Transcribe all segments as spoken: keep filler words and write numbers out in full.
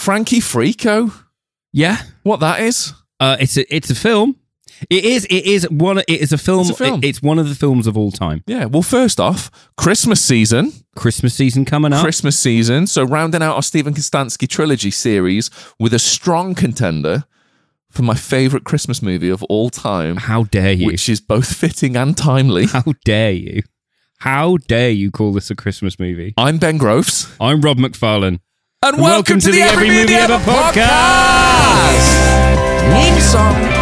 Frankie Frico. Yeah. What that is? Uh, it's a it's a film. It is it is one it is a film. It's a film. It- it's one of the films of all time. Yeah. Well, first off, Christmas season. Christmas season coming up. Christmas season. So rounding out our Stephen Kostansky trilogy series with a strong contender for my favourite Christmas movie of all time. How dare you? Which is both fitting and timely. How dare you? How dare you call this a Christmas movie? I'm Ben Groves. I'm Rob McFarlane. And, and welcome, welcome to, to the Every Movie Ever podcast. Theme song.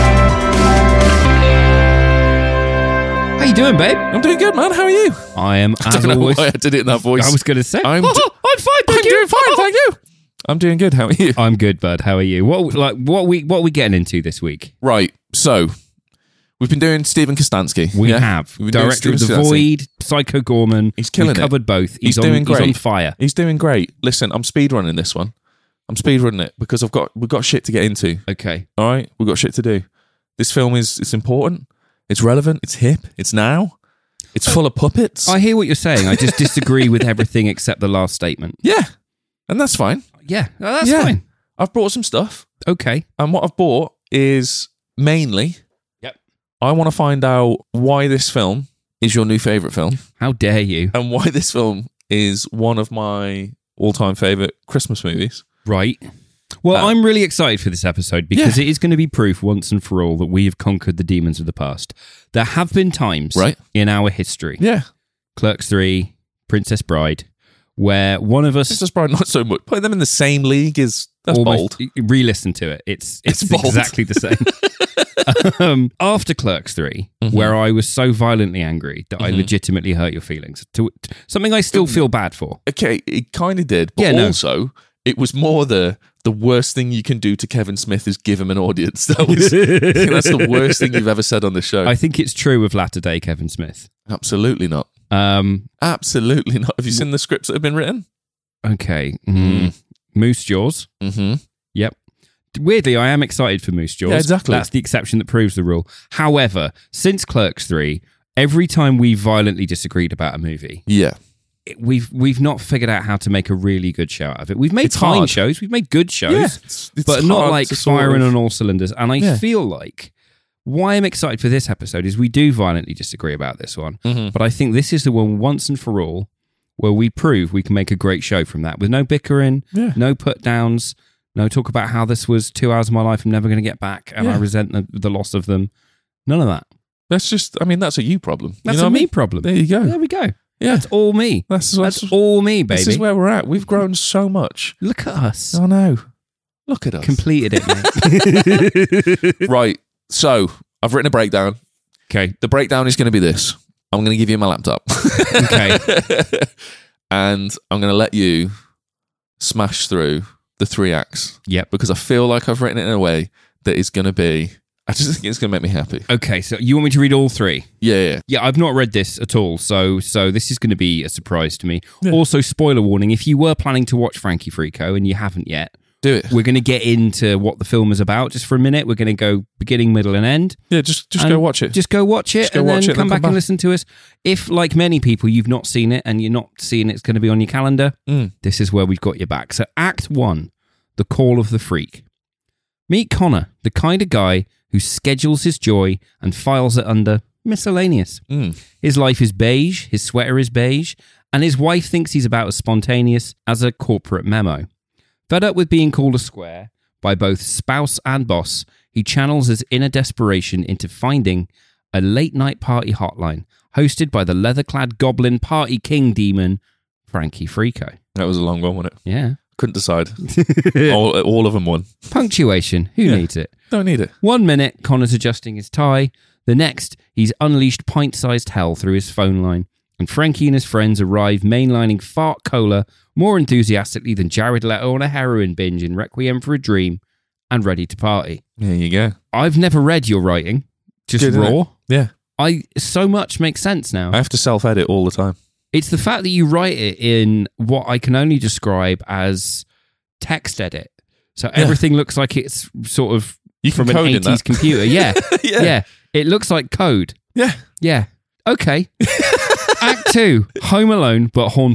How you doing, babe? I'm doing good, man. How are you? I am, I as don't know always. why I did it in that voice. I was going to say, I'm, oh, d- I'm fine, thank I'm you. doing fine, thank you. I'm doing good. How are you? I'm good, bud. How are you? What like what we what are we getting into this week? Right. So we've been doing Stephen Kostansky. We yeah? have. We've been Director of The Kostansky. Void, Psycho Gorman. He's killing we it. covered both. He's, He's on, doing great. He's on fire. He's doing great. Listen, I'm speedrunning this one. I'm speedrunning it because I've got we've got shit to get into. Okay. All right, we've got shit to do. This film is it's important. It's relevant. It's hip. It's now. It's full of puppets. I hear what you're saying. I just disagree with everything except the last statement. Yeah, and that's fine. Yeah, no, that's Yeah. fine. I've brought some stuff, Okay. and what I've brought is mainly. Yep. I want to find out why this film is your new favorite film, How dare you? and why this film is one of my all-time favorite Christmas movies. Right. Well, Uh, I'm really excited for this episode because Yeah. it is going to be proof once and for all that we have conquered the demons of the past. There have been times Right. in our history, Yeah, Clerks three, Princess Bride, where one of us Princess Bride not so much. Putting them in the same league is that's almost bold. re-listen to it. It's it's, It's bold. exactly the same. um, after Clerks three, Mm-hmm. where I was so violently angry that I Mhm. legitimately hurt your feelings, to, something I still feel bad for. Okay, it kind of did, but Yeah, no. also it was more the the worst thing you can do to Kevin Smith is give him an audience. That was I think that's the worst thing you've ever said on this show. I think it's true of latter day Kevin Smith. Absolutely not. Um, Absolutely not. Have you seen the scripts that have been written? okay. Mm. Moose Jaws. Mm-hmm. Yep. Weirdly, I am excited for Moose Jaws. Yeah, exactly. That's the exception that proves the rule. However, since Clerks three, every time we violently disagreed about a movie, Yeah. it- we've we've not figured out how to make a really good show out of it. We've made It's fine hard. shows, we've made good shows, Yeah, it's- it's but not hard like to sort firing of- on all cylinders. And I Yeah. feel like why I'm excited for this episode is we do violently disagree about this one, Mhm. but I think this is the one once and for all where we prove we can make a great show from that with no bickering, Yeah. no put downs, no talk about how this was two hours of my life I'm never going to get back and I Yeah. resent the, the loss of them. None of that. That's just, I mean, that's a you problem. That's you know a what I me mean? problem. There you go. There we go. Yeah. That's all me. That's, That's that's, all me, baby. this is where we're at. We've grown so much. Look at us. I know. Look at us. Completed it, mate. Right. So I've written a breakdown. Okay. The breakdown is going to be this. I'm going to give you my laptop. Okay. And I'm going to let you smash through the three acts. Yep. Because I feel like I've written it in a way that is going to be, I just think it's going to make me happy. Okay, so you want me to read all three? Yeah, yeah. Yeah, I've not read this at all, so so this is going to be a surprise to me. Yeah. Also, spoiler warning, if you were planning to watch Frankie Frico and you haven't yet, Do it. we're going to get into what the film is about just for a minute. We're going to go beginning, middle, and end. Yeah, just just And go watch it. Just go watch it Just go and watch then it and come then back come and back. listen to us. If, like many people, you've not seen it and you're not seeing it's going to be on your calendar, Mm. this is where we've got your back. So Act One, The Call of the Freak. Meet Connor, the kind of guy who schedules his joy and files it under miscellaneous. Mm. His life is beige, his sweater is beige, and his wife thinks he's about as spontaneous as a corporate memo. Fed up with being called a square by both spouse and boss, he channels his inner desperation into finding a late-night party hotline hosted by the leather-clad goblin party king demon, Frankie Frico. That was a long one, wasn't it? Yeah. Couldn't decide. all, all of them won. Punctuation. Who Yeah. needs it? Don't need it. One minute, Connor's adjusting his tie. The next, he's unleashed pint-sized hell through his phone line. And Frankie and his friends arrive mainlining fart cola more enthusiastically than Jared Leto on a heroin binge in Requiem for a Dream and ready to party. There you go. I've never read your writing. Just Good, isn't raw. it? Yeah. I so much makes sense now. I have to self-edit all the time. It's the fact that you write it in what I can only describe as text edit. So Yeah. everything looks like it's sort of You can from an code in eighties that. computer. Yeah. yeah. yeah. It looks like code. Yeah. Yeah. Okay. Act two, Home Alone but haunted.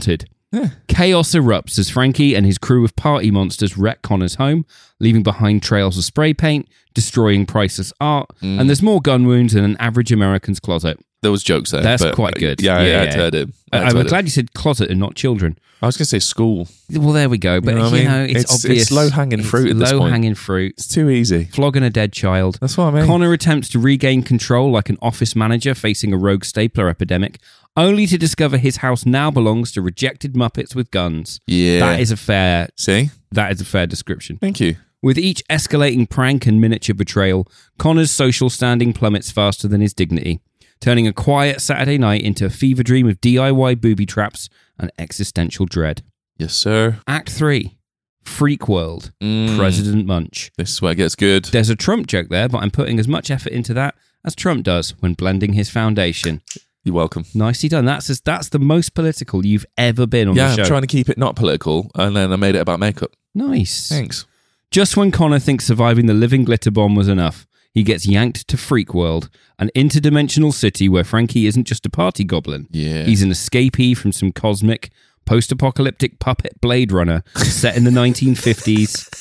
Yeah. Chaos erupts as Frankie and his crew of party monsters wreck Connor's home, leaving behind trails of spray paint, destroying priceless art, Mm. and there's more gun wounds in an average American's closet. There was jokes there. That's but, quite good. Yeah, Yeah, yeah, yeah. I'd heard it. I, I'd I'm heard it. glad you said closet and not children. I was going to say school. Well, there we go. But, You you know know, what I mean? it's, It's- obvious. it's low-hanging fruit It's at this point. Low-hanging fruit. It's too easy. Flogging a dead child. That's what I mean. Connor attempts to regain control like an office manager facing a rogue stapler epidemic, only to discover his house now belongs to rejected Muppets with guns. Yeah. That is a fair See? that is a fair description. Thank you. With each escalating prank and miniature betrayal, Connor's social standing plummets faster than his dignity, turning a quiet Saturday night into a fever dream of D I Y booby traps and existential dread. Yes, sir. Act three. Freak World. Mm. President Munch. This is where it gets good. There's a Trump joke there, but I'm putting as much effort into that as Trump does when blending his foundation. You're welcome. Nicely done. That's as, that's the most political you've ever been on Yeah, the show. I'm trying to keep it not political, and then I made it about makeup. Nice. Thanks. Just when Connor thinks surviving the living glitter bomb was enough, he gets yanked to Freak World, an interdimensional city where Frankie isn't just a party goblin. Yeah. He's an escapee from some cosmic, post-apocalyptic puppet Blade Runner set in the nineteen fifties.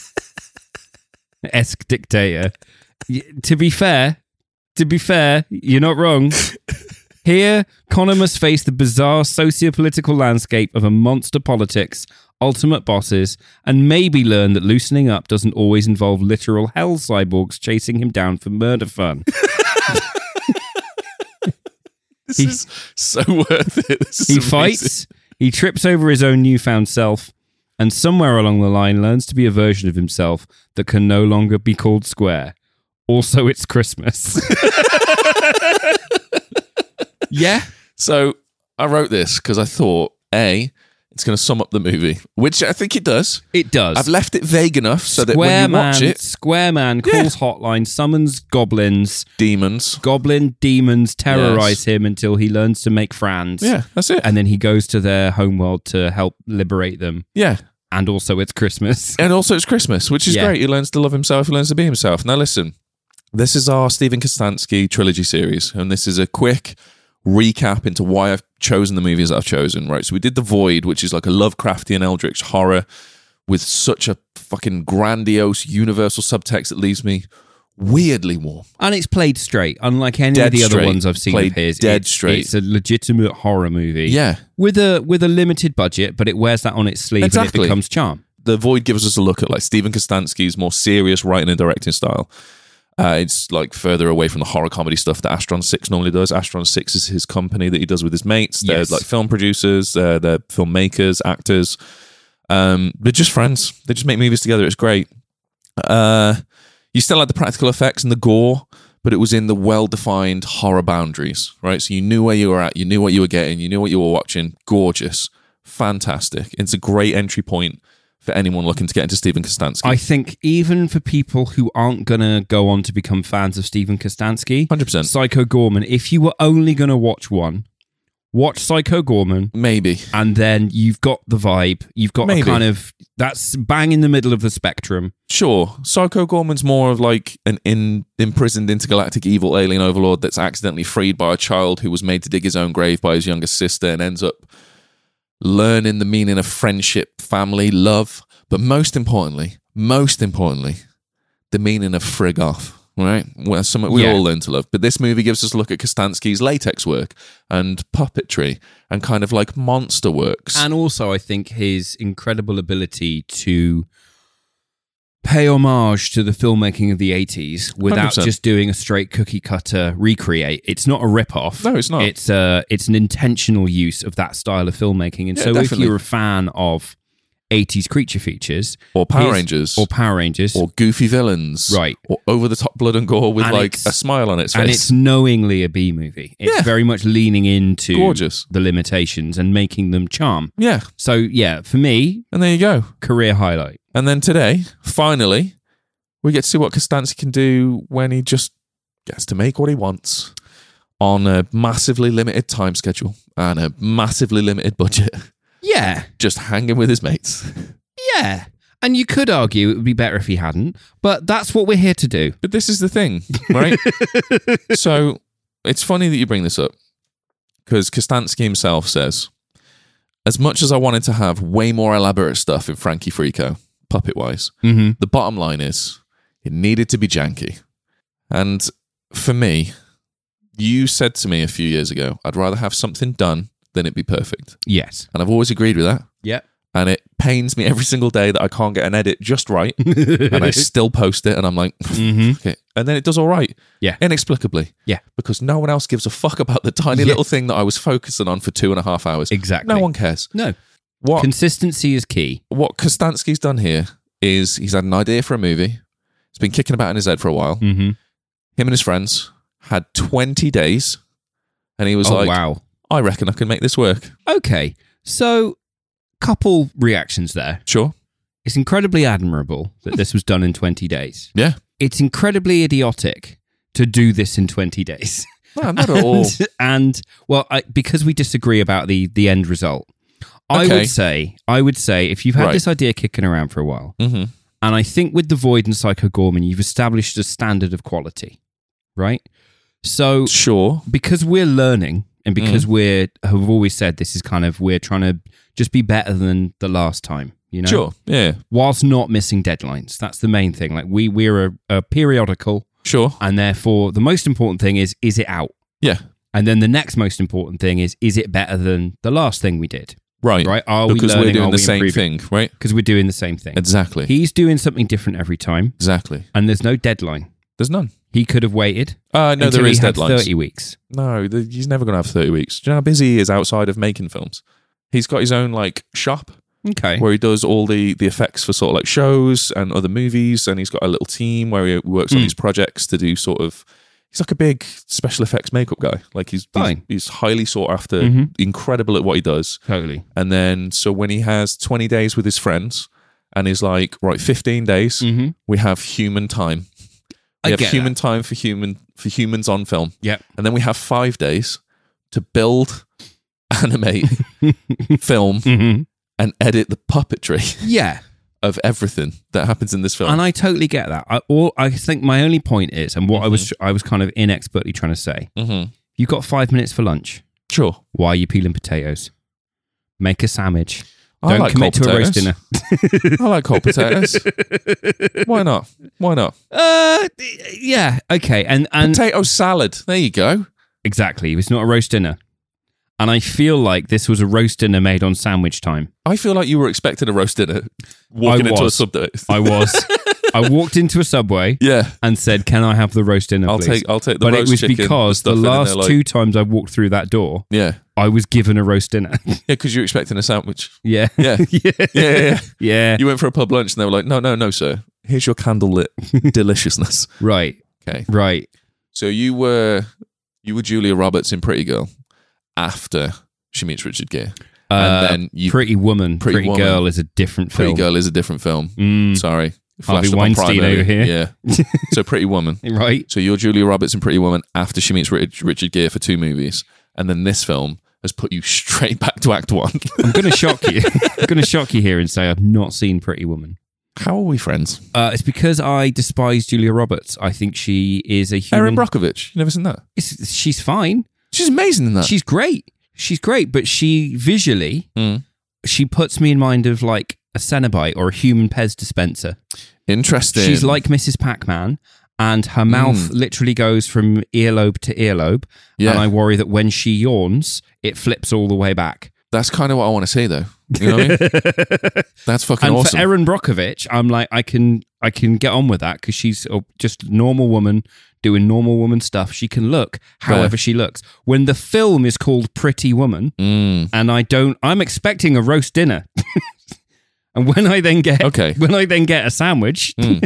Esque dictator. Y- To be fair, to be fair, you're not wrong. Here, Connor must face the bizarre socio-political landscape of a monster politics, ultimate bosses, and maybe learn that loosening up doesn't always involve literal hell cyborgs chasing him down for murder fun. This He- is so worth it. This is He amazing. fights, he trips over his own newfound self, and somewhere along the line learns to be a version of himself that can no longer be called Square. Also, it's Christmas. Yeah. So I wrote this because I thought, A, it's going to sum up the movie, which I think it does. It does. I've left it vague enough so that Square when you Man, watch it, Square Man calls hotline, summons goblins. demons. Goblin demons terrorize him until he learns to make friends. Yeah, that's it. And then he goes to their homeworld to help liberate them. yeah. And also, it's Christmas. And also it's Christmas, which is Yeah. great. He learns to love himself, he learns to be himself. Now listen, this is our Stephen Kostansky trilogy series, and this is a quick recap into why I've chosen the movies that I've chosen, right? So we did The Void, which is like a Lovecraftian eldritch horror with such a fucking grandiose universal subtext that leaves me weirdly warm. And it's played straight, unlike any Dead of the other straight. ones I've seen Played of his. dead It's- straight. It's a legitimate horror movie. Yeah. With a with a limited budget, but it wears that on its sleeve and Exactly. it becomes charm. The Void gives us a look at like Stephen Kostansky's more serious writing and directing style. Uh, it's like further away from the horror comedy stuff that Astron six normally does. Astron six is his company that he does with his mates. They're Yes. like film producers, they're, they're filmmakers, actors. Um, they're just friends. They just make movies together. It's great. Uh, you still had the practical effects and the gore, but it was in the well-defined horror boundaries, right? So you knew where you were at, you knew what you were getting, you knew what you were watching. Gorgeous. Fantastic. It's a great entry point for anyone looking to get into Stephen Kostansky. I think even for people who aren't going to go on to become fans of Stephen Kostansky, one hundred percent. Psycho Gorman, if you were only going to watch one, watch Psycho Gorman, Maybe. and then you've got the vibe. You've got Maybe. a kind of, that's bang in the middle of the spectrum. Sure. Psycho Gorman's more of like an in, imprisoned intergalactic evil alien overlord that's accidentally freed by a child who was made to dig his own grave by his younger sister and ends up learning the meaning of friendship, family, love, but most importantly, most importantly, the meaning of frig off, right? Well, something we Yeah. all learn to love. But this movie gives us a look at Kostansky's latex work and puppetry and kind of like monster works. And also, I think his incredible ability to pay homage to the filmmaking of the eighties without one hundred percent. just doing a straight cookie cutter recreate. It's not a rip-off. No, it's not. It's uh, it's an intentional use of that style of filmmaking. And Yeah, so definitely. if you're a fan of eighties creature features or Power here's- Rangers. or Power Rangers, or goofy villains. Right. Or over-the-top blood and gore with And like it's- a smile on its face. and it's knowingly a B movie. It's Yeah. very much leaning into Gorgeous. the limitations and making them charm. Yeah. So yeah, for me, And there you go. career highlight. And then today, finally, we get to see what Kostansky can do when he just gets to make what he wants on a massively limited time schedule and a massively limited budget. Yeah. Just hanging with his mates. Yeah. And you could argue it would be better if he hadn't, but that's what we're here to do. But this is the thing, right? So it's funny that you bring this up because Kostansky himself says, as much as I wanted to have way more elaborate stuff in Frankie Frico, puppet-wise, Mm-hmm. the bottom line is it needed to be janky. And for me, you said to me a few years ago, I'd rather have something done than it be perfect. Yes. And I've always agreed with that. Yep. And it pains me every single day that I can't get an edit just right. And I still post it and I'm like, Mm-hmm. okay. And then it does all right. Yeah. Inexplicably. Yeah. Because no one else gives a fuck about the tiny Yeah. little thing that I was focusing on for two and a half hours. Exactly. No one cares. No. What Consistency is key. what Kostansky's done here is he's had an idea for a movie. It's been kicking about in his head for a while. Mm-hmm. Him and his friends had twenty days. And he was Oh, like, wow. I reckon I can make this work. Okay. So, couple reactions there. Sure. It's incredibly admirable that this was done in twenty days. Yeah. It's incredibly idiotic to do this in twenty days. No, not at all. and, and, well, I, because we disagree about the the end result, I Okay. would say, I would say, if you've had Right. this idea kicking around for a while, Mm-hmm. and I think with The Void and Psycho Gorman, you've established a standard of quality, right? So, Sure. because we're learning, and Mm. because we're have always said this is kind of we're trying to just be better than the last time, you know. Sure. Yeah. Whilst not missing deadlines, that's the main thing. Like we we're a, a periodical. Sure. And therefore, the most important thing is, is it out? Yeah. And then the next most important thing is, is it better than the last thing we did? Right. Right? Are because we we're learning? doing Are the we same improving? thing, right? Because we're doing the same thing. Exactly. He's doing something different every time, exactly. and there's no deadline. There's none. He could have waited Uh, no, until there is he had deadlines. thirty weeks. No, the, he's never going to have thirty weeks. Do you know how busy he is outside of making films? He's got his own like shop Okay. where he does all the, the effects for sort of like shows and other movies, and he's got a little team where he works on Mm. these projects to do sort of. He's like a big special effects makeup guy. Like he's he's, Fine. he's highly sought after, Mhm. incredible at what he does. Totally. And then so when he has twenty days with his friends, and he's like, right, fifteen days, Mm-hmm. we have human time. We I have get human time for human for humans on film. Yep. And then we have five days to build, animate, film, Mm-hmm. and edit the puppetry Yeah. of everything that happens in this film. And I totally get that. I, all, I think my only point is, and what I was I was kind of inexpertly trying to say, mm-hmm. you've got five minutes for lunch. Sure. Why are you peeling potatoes? Make a sandwich. I Don't like commit cold to a roast potatoes. dinner. I like cold potatoes. Why not? Why not? Uh, yeah, okay, and and Potato salad. There you go. exactly, it's not a roast dinner, and I feel like this was a roast dinner made on sandwich time. I feel like you were expecting a roast dinner walking I into a was. subway. I was, I walked into a Subway Yeah. and said, "Can I have the roast dinner, I'll please?" take I'll take the but it roast was chicken. because the stuff in there, last like- two times I walked through that door, Yeah. I was given a roast dinner. Yeah, because you're expecting a sandwich. yeah, Yeah. yeah, Yeah, yeah, yeah. yeah. You went for a pub lunch and they were like, no, no, no, sir. Here's your candlelit deliciousness. Right, Okay. right. So you were you were Julia Roberts in Pretty Girl after she meets Richard Gere. Uh, and then you Pretty Woman, Pretty Pretty, Woman. Girl is a different Pretty film. Girl is a different film. Mm, Sorry. Harvey Flashed up on Weinstein Prime over earlier. here. Yeah. So Pretty Woman. right. So you're Julia Roberts in Pretty Woman after she meets Rich- Richard Gere for two movies. And then this film has put you straight back to Act One. I'm going to shock you. I'm going to shock you here and say I've not seen Pretty Woman. How are we friends? Uh, it's because I despise Julia Roberts. I think she is a human. Erin Brockovich. You never seen that? It's- she's fine. She's amazing in that. She's great. She's great, but she visually, Mm. she puts me in mind of like a Cenobite or a human Pez dispenser. Interesting. She's like Missus Pac-Man, and her mouth Mm. literally goes from earlobe to earlobe. Yeah. And I worry that when she yawns, it flips all the way back. That's kind of what I want to see, though. You know what I mean? That's fucking And awesome. for Erin Brockovich, I'm like, I can, I can get on with that because she's a- just a normal woman doing normal woman stuff. She can look however she looks. When the film is called Pretty Woman, Mm. and I don't, I'm expecting a roast dinner, and when I then get, Okay. when I then get a sandwich, Mm.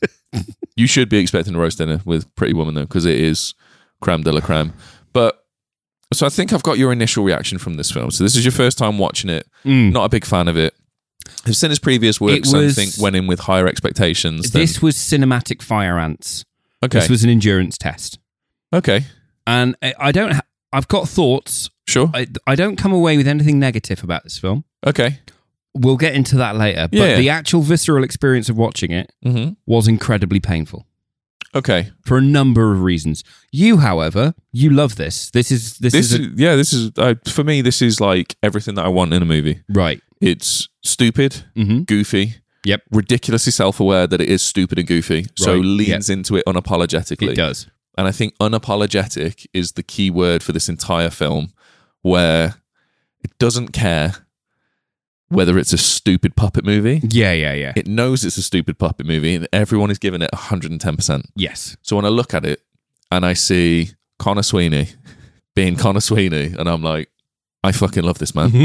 You should be expecting a roast dinner with Pretty Woman, though, because it is creme de la creme. But so I think I've got your initial reaction from this film. So this is your first time watching it. Mm. Not a big fan of it. I've seen his previous works. It was- I think went in with higher expectations. Than, this was cinematic fire ants. okay. This was an endurance test, okay. and I, I don't. Ha- I've got thoughts. Sure. I, I don't come away with anything negative about this film. Okay. We'll get into that later. But Yeah. the actual visceral experience of watching it Mm-hmm. was incredibly painful. Okay. for a number of reasons. You, however, you love this. This is this, This is, is, a, yeah, this is, uh, for me, this is like everything that I want in a movie. right. It's stupid, Mhm. goofy, Yep. ridiculously self-aware that it is stupid and goofy, so Right, leans into it unapologetically. It does. And I think unapologetic is the key word for this entire film, where it doesn't care whether it's a stupid puppet movie. Yeah, yeah, yeah. It knows it's a stupid puppet movie, and everyone is giving it one hundred ten percent. Yes. So when I look at it and I see Connor Sweeney being Connor Sweeney, and I'm like, I fucking love this man.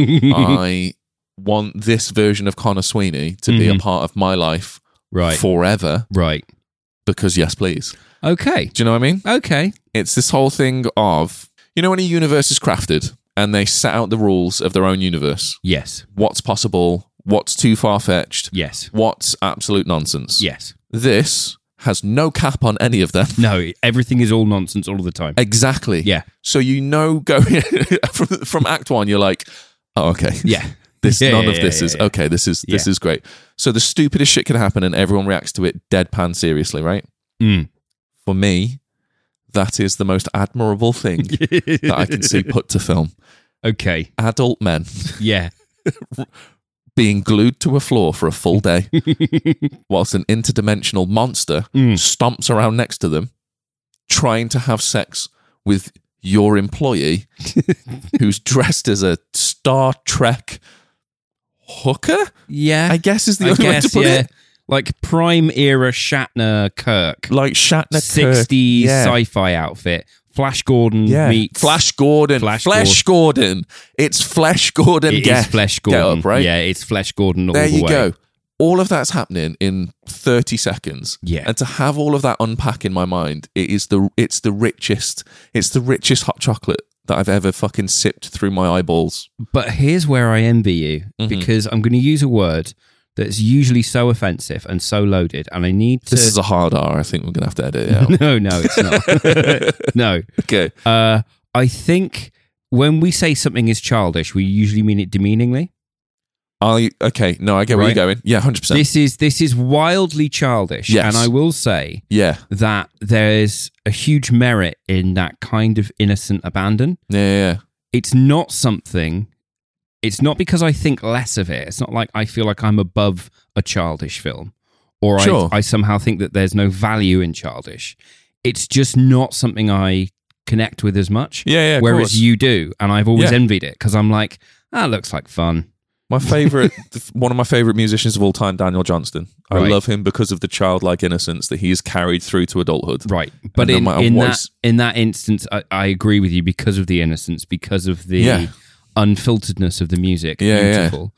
I want this version of Connor Sweeney to be a Mhm. part of my life Right. forever, Right. because yes, please. Okay. Do you know what I mean? Okay. It's this whole thing of, you know, when a universe is crafted and they set out the rules of their own universe, Yes. what's possible, what's too far-fetched, Yes. what's absolute nonsense. Yes. This has no cap on any of them. No, everything is all nonsense all the time. Exactly. Yeah. So you know, going from, from Act One, you're like, oh, okay. Yeah. This Yeah, none yeah, of this yeah, is yeah. okay. This is this Yeah. is great. So the stupidest shit can happen, and everyone reacts to it deadpan seriously, right? Mm. For me, that is the most admirable thing that I can see put to film. Okay. Adult men Yeah. being glued to a floor for a full day, whilst an interdimensional monster Mm. stomps around next to them, trying to have sex with your employee, who's dressed as a Star Trek hooker, Yeah. I guess is the I only way guess, to put yeah. it. Like prime era Shatner Kirk. Like Shatner, sixties Kirk. Yeah. sci-fi outfit. Flash Gordon Yeah. meets Flash Gordon. Flash Flash, Gordon. It's Flash Gordon. It get, is Flash get Gordon. up, right? Yeah, it's Flash Gordon all There the you way. go. All of that's happening in thirty seconds. Yeah. And to have all of that unpack in my mind, it is the it's the richest, it's the richest hot chocolate that I've ever fucking sipped through my eyeballs. But here's where I envy you, Mhm. because I'm going to use a word that's usually so offensive and so loaded, and I need to. This is a hard R. I think we're gonna have to edit it out. no, no, it's not. No. Okay. Uh, I think when we say something is childish, we usually mean it demeaningly. I okay. No, I get where Right. you're going. Yeah, hundred percent. This is this is wildly childish, Yes. and I will say Yeah. that there's a huge merit in that kind of innocent abandon. Yeah. Yeah. yeah. It's not something. It's not because I think less of it. It's not like I feel like I'm above a childish film, or Sure. I, I somehow think that there's no value in childish. It's just not something I connect with as much. Yeah, yeah, of whereas course. you do, and I've always Yeah. envied it because I'm like, that looks like fun. My favorite, one of my favorite musicians of all time, Daniel Johnston. I Right. love him because of the childlike innocence that he has carried through to adulthood. Right. But no in, matter in what that is- in that instance, I, I agree with you because of the innocence, because of the Yeah. unfilteredness of the music. Yeah, yeah. Beautiful.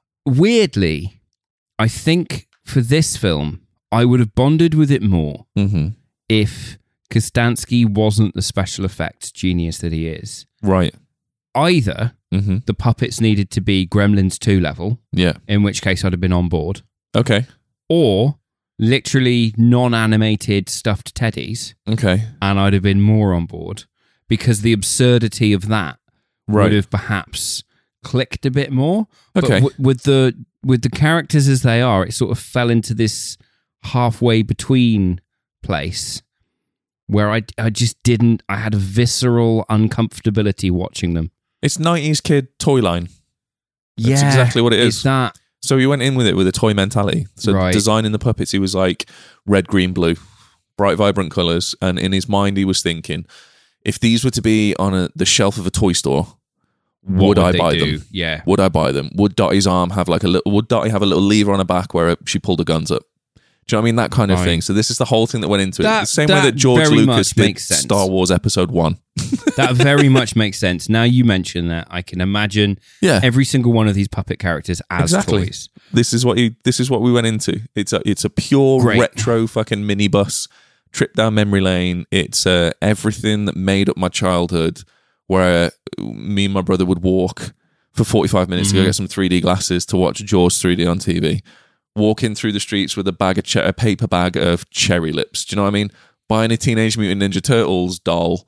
Weirdly, I think for this film, I would have bonded with it more Mm-hmm. if Kostansky wasn't the special effects genius that he is. Right. Either Mm-hmm. the puppets needed to be Gremlins two level, Yeah. in which case I'd have been on board, Okay. or literally non-animated stuffed teddies, Okay. and I'd have been more on board, because the absurdity of that Right. would have perhaps clicked a bit more. Okay. But w- with the with the characters as they are, it sort of fell into this halfway between place where I I just didn't. I had a visceral uncomfortability watching them. It's nineties kid toy line. That's Yeah, exactly what it it's is. that. So he went in with it with a toy mentality. So Right. designing the puppets, he was like red, green, blue, bright, vibrant colours. And in his mind, he was thinking, if these were to be on a, the shelf of a toy store, What would I they buy do? them? Yeah. Would I buy them? Would Dottie's arm have like a little? Would Dottie have a little lever on her back where she pulled the guns up? Do you know what I mean? That kind of Right. thing. So this is the whole thing that went into it. That- The same way that that George very Lucas much did makes sense. Star Wars Episode One. That very much makes sense. Now you mention that, I can imagine Yeah, every single one of these puppet characters as exactly. toys. This is what you. This is what we went into. It's a. It's a pure Great. retro fucking minibus trip down memory lane. It's uh, everything that made up my childhood, where me and my brother would walk for forty-five minutes to go Mhm. get some three D glasses to watch Jaws three D on T V. Walking through the streets with a bag of che- a paper bag of cherry lips. Do you know what I mean? Buying a Teenage Mutant Ninja Turtles doll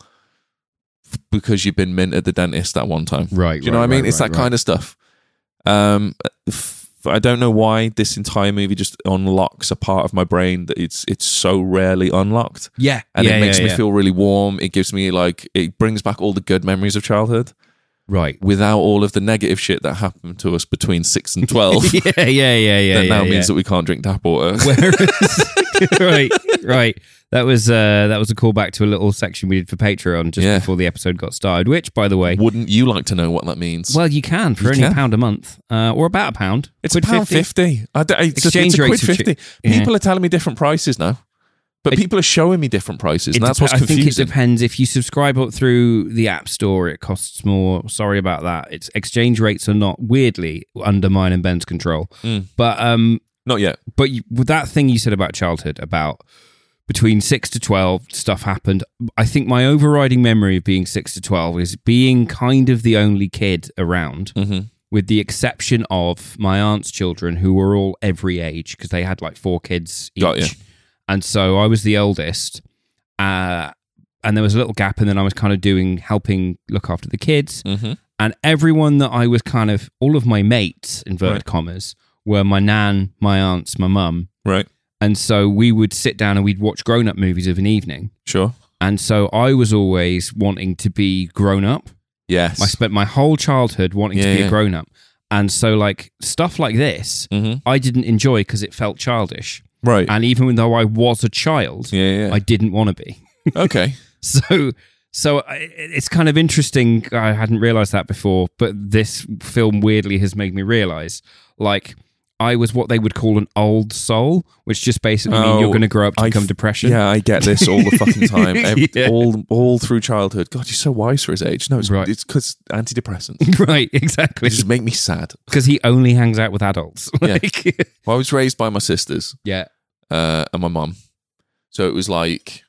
because you've been mint at the dentist that one time. Right. Do you know what I mean? It's that kind of stuff. Um, f- but I don't know why this entire movie just unlocks a part of my brain that it's it's so rarely unlocked. Yeah. And yeah, it makes yeah, me yeah. feel really warm. It gives me like, it brings back all the good memories of childhood Right. without all of the negative shit that happened to us between six and twelve. yeah, yeah, yeah, yeah. that yeah, now yeah. means that we can't drink tap water. Whereas, right, right. That was uh, that was a callback to a little section we did for Patreon just Yeah. before the episode got started. Which, by the way, Wouldn't you like to know what that means? well, you can for You only can. a pound a month, uh, or about a pound. it's Quid a pound fifty. I d- it's, a, Exchange it's a quid rates have fifty. chi- yeah. People are telling me different prices now. But It- people are showing me different prices, It and that's dep- what's I think it confusing. depends. If you subscribe up through the App Store, it costs more. Sorry about that. Its exchange rates are not weirdly under mine and Ben's control. Mm. But um, Not yet. but you, with that thing you said about childhood, about between six to twelve, stuff happened. I think my overriding memory of being six to twelve is being kind of the only kid around, Mm-hmm. with the exception of my aunt's children, who were all every age because they had like four kids each. Got you. And so I was the eldest, uh, and there was a little gap, and then I was kind of doing, helping look after the kids. Mm-hmm. And everyone that I was kind of, all of my mates, inverted Right. commas, were my nan, my aunts, my mum. Right. And so we would sit down and we'd watch grown-up movies of an evening. Sure. And so I was always wanting to be grown up. Yes. I spent my whole childhood wanting to Yeah, be yeah. a grown up. And so, like, stuff like this, Mm-hmm. I didn't enjoy because it felt childish. Right. And even though I was a child, yeah, yeah. I didn't want to be. okay. So, so I- it's kind of interesting. I hadn't realized that before, but this film weirdly has made me realize, like, I was what they would call an old soul, which just basically means Oh, you're going to grow up to I become f- depression. Yeah, I get this all the fucking time. Every, Yeah. All all through childhood. God, he's so wise for his age. No, it's Right. it's because antidepressants. Right, exactly. They just make me sad. Because he only hangs out with adults. Yeah. Like, Well, I was raised by my sisters yeah. uh, and my mum. So it was like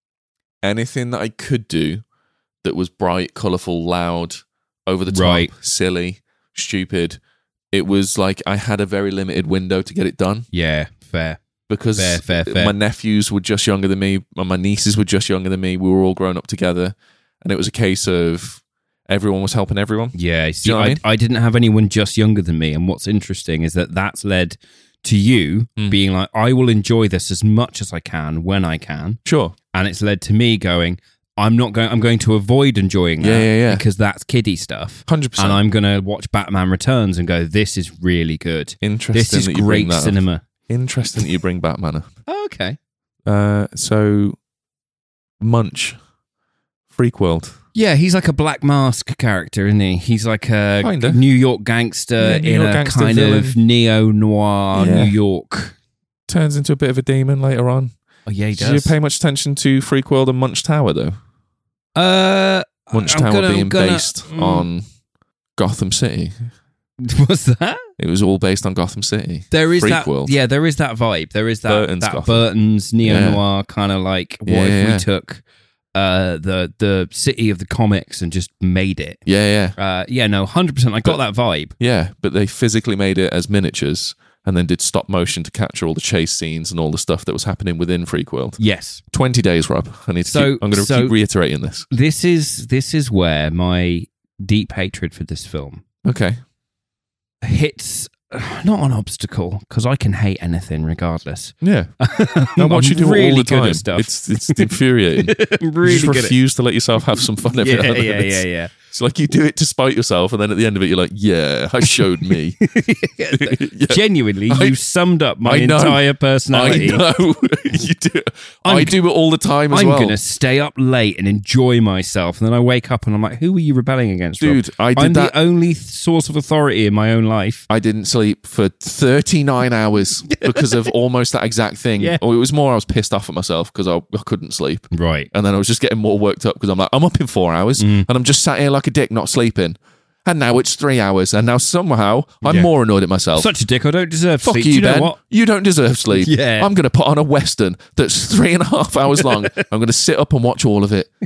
anything that I could do that was bright, colourful, loud, over the top, Right. silly, stupid. It was like I had a very limited window to get it done Yeah, fair. because Fair, fair, fair. my nephews were just younger than me and my nieces were just younger than me. We were all grown up together. And it was a case of everyone was helping everyone. Yeah, see, you know what I, I mean? I didn't have anyone just younger than me. And what's interesting is that that's led to you Mm. being like, I will enjoy this as much as I can when I can. Sure. And it's led to me going, I'm not going. I'm going to avoid enjoying that Yeah, yeah, yeah. because that's kiddie stuff. one hundred percent. And I'm going to watch Batman Returns and go, this is really good. Interesting This is that you bring great that up. cinema. Interesting that you bring Batman up. Oh, okay. Uh, so, Munch, Freak World. Yeah, he's like a Black Mask character, isn't he? He's like a Kinda. New York gangster Yeah, New in York a gangster kind villain. of neo-noir Yeah. New York. Turns into a bit of a demon later on. Oh, yeah, he Did you pay much attention to Freak World and Munch Tower, though? Uh, Munch I'm Tower gonna- I'm being gonna- based mm. on Gotham City. What's that? It was all based on Gotham City. There is Freak that. World. Yeah, there is that vibe. There is that. Burton's that Gotham. Burton's neo noir kind of like. What Yeah, if yeah. we took uh, the the city of the comics and just made it? Yeah, yeah. Uh, yeah, no, hundred percent. I got But- that vibe. Yeah, but they physically made it as miniatures and then did stop motion to capture all the chase scenes and all the stuff that was happening within Freak World. Yes. twenty days, Rob. I need to So- keep, I'm going to so- keep reiterating this. This is this is where my deep hatred for this film Okay. hits. Not an obstacle because I can hate anything regardless. Yeah. No, what I'm you do really all the good time. at stuff. It's it's infuriating. I'm really you just good at- refuse to let yourself have some fun every Yeah, now and yeah, then. yeah, It's- yeah. It's like you do it to spite yourself, and then at the end of it, you're like, "Yeah, I showed me." Yeah. Genuinely, I- you summed up my I know. entire I personality. know you do. I'm- I do it all the time as I'm well, going to stay up late and enjoy myself. And then I wake up and I'm like, who are you rebelling against, Rob? dude. I did I'm that. the only th- source of authority in my own life. I didn't sleep for thirty-nine hours because of almost that exact thing. Yeah. Or it was more I was pissed off at myself because I, I couldn't sleep. Right. And then I was just getting more worked up because I'm like, I'm up in four hours Mm. and I'm just sat here like a dick, not sleeping. And now it's three hours. And now somehow I'm Yeah. more annoyed at myself. Such a dick. I don't deserve Fuck sleep. you, Do you know Ben. what? You don't deserve sleep. Yeah. I'm going to put on a Western that's three and a half hours long. I'm going to sit up and watch all of it.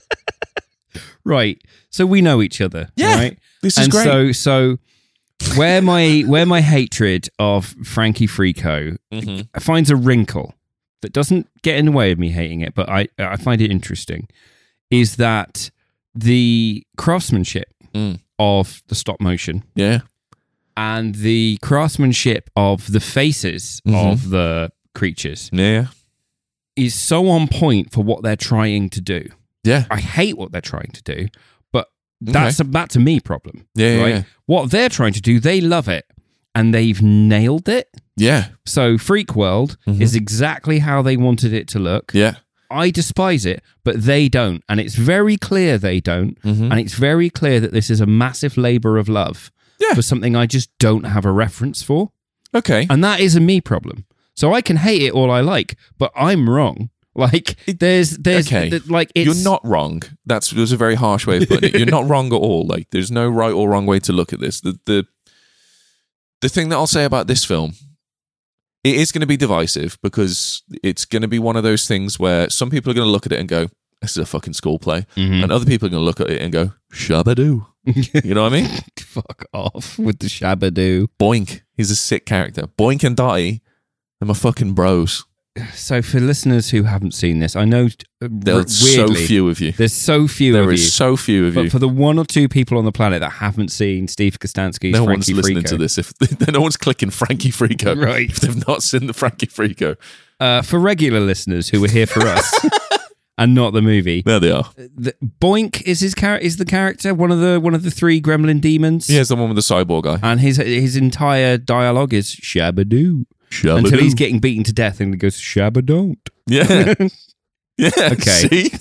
Right. So we know each other. Yeah. Right? This is and great. so, so where my where my hatred of Frankie Frico Mhm. finds a wrinkle that doesn't get in the way of me hating it, but I, I find it interesting, is that the craftsmanship Mm. of the stop motion Yeah. and the craftsmanship of the faces Mhm. of the creatures Yeah. is so on point for what they're trying to do. Yeah. I hate what they're trying to do, but that's a that's a me problem. Yeah, yeah, right? yeah. What they're trying to do, they love it, and they've nailed it. Yeah. So Freak World Mhm. is exactly how they wanted it to look. Yeah. I despise it, but they don't, and it's very clear they don't, Mhm. and it's very clear that this is a massive labor of love Yeah. for something I just don't have a reference for, Okay. and that is a me problem. So I can hate it all I like, but I'm wrong. Like there's there's okay. th- like it's You're not wrong. That's was a very harsh way of putting it. You're not wrong at all. Like there's no right or wrong way to look at this. The the the thing that I'll say about this film, it is going to be divisive because it's going to be one of those things where some people are going to look at it and go, "This is a fucking school play," Mhm. and other people are going to look at it and go, "Shabadoo." You know what I mean? fuck off with the Shabadoo. Boink. He's a sick character. Boink and Dottie, they're my fucking bros. So for listeners who haven't seen this, I know uh, There's weirdly, so few of you. There's so few There of is you. so few of But you. for the one or two people on the planet that haven't seen Steve Kostansky's No Frankie one's listening Frico, to this. If no one's clicking Frankie Frico, Right. If they've not seen the Frankie Frico, Uh, for regular listeners who were here for us and not the movie, there they are. the, Boink is his char- is the character one of the one of the three gremlin demons. He is the one with the cyborg guy. and his his entire dialogue is Shabadoo Shabadoo. until he's getting beaten to death and he goes Shabadon't. Yeah, yeah. Okay. See,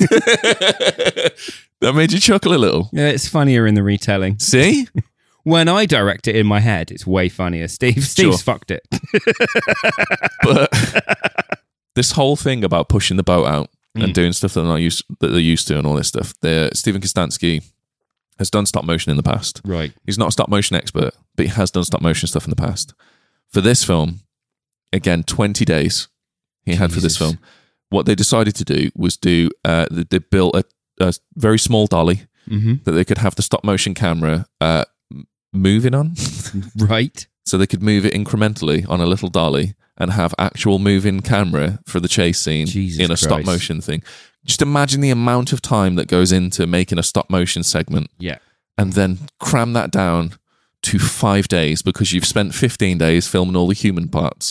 that made you chuckle a little. Yeah, it's funnier in the retelling. See, When I direct it in my head, it's way funnier. Steve Steve's Sure. fucked it. but this whole thing about pushing the boat out Mm. and doing stuff that they're not used that they're used to and all this stuff. The Stephen Kostansky has done stop motion in the past. Right. He's not a stop motion expert, but he has done stop motion stuff in the past. For this film, again, twenty days he had for this Jesus. film. What they decided to do was do, uh, they they built a, a very small dolly Mm-hmm. that they could have the stop motion camera uh, m- moving on. Right. So they could move it incrementally on a little dolly and have actual moving camera for the chase scene Jesus in a stop Christ. motion thing. Just imagine the amount of time that goes into making a stop motion segment Yeah. and then cram that down to five days because you've spent fifteen days filming all the human parts.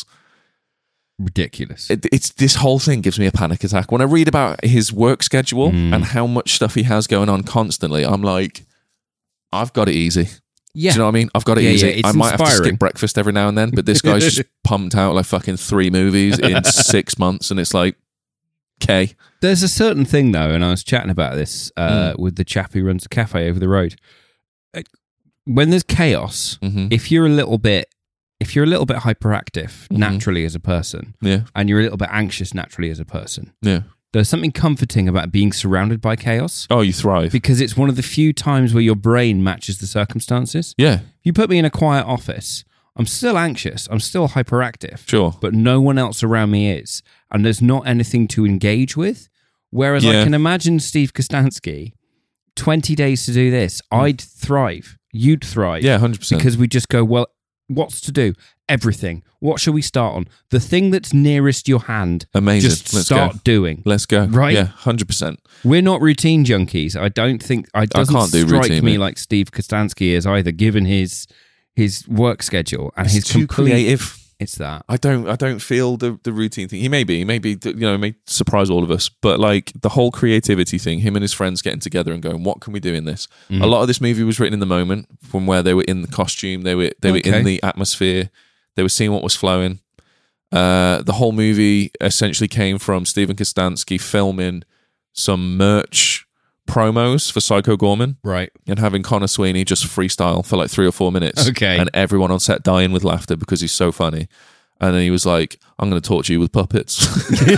Ridiculous. It, it's this whole thing gives me a panic attack. When I read about his work schedule Mm. and how much stuff he has going on constantly, I'm like, I've got it easy. yeah. Do you know what I mean? I've got it Yeah, easy. yeah, it's I might have to inspiring. skip breakfast every now and then, but this guy's just pumped out like fucking three movies in six months, and it's like, okay, There's a certain thing though, and I was chatting about this uh, Mm. with the chap who runs a cafe over the road. Uh, When there's chaos, hmm if you're a little bit, if you're a little bit hyperactive Mhm. naturally as a person, yeah, and you're a little bit anxious naturally as a person, yeah. there's something comforting about being surrounded by chaos Oh, you thrive. because it's one of the few times where your brain matches the circumstances. Yeah, If you put me in a quiet office, I'm still anxious, I'm still hyperactive, sure. but no one else around me is, and there's not anything to engage with. Whereas I Yeah. can imagine Steve Kostansky, twenty days to do this, I'd thrive. You'd thrive. Yeah, one hundred percent. Because we just go, well, what's to do? Everything. What shall we start on? The thing that's nearest your hand. Amazing. Just Let's start go. doing. Let's go. Right? Yeah, one hundred percent. We're not routine junkies. I don't think. It doesn't can't do strike routine, me mate. like Steve Kostansky is either, given his his work schedule and It's his too complete. creative. It's that. I don't I don't feel the, the routine thing. He may be, he may be, you know, it may surprise all of us, but like the whole creativity thing, him and his friends getting together and going, what can we do in this? Mhm. A lot of this movie was written in the moment, from where they were in the costume, they were they were Okay. in the atmosphere, they were seeing what was flowing. Uh, the whole movie essentially came from Stephen Kostansky filming some merch promos for Psycho Gorman Right. and having Connor Sweeney just freestyle for like three or four minutes. Okay. And everyone on set dying with laughter because he's so funny. And then he was like, I'm going to torture you with puppets.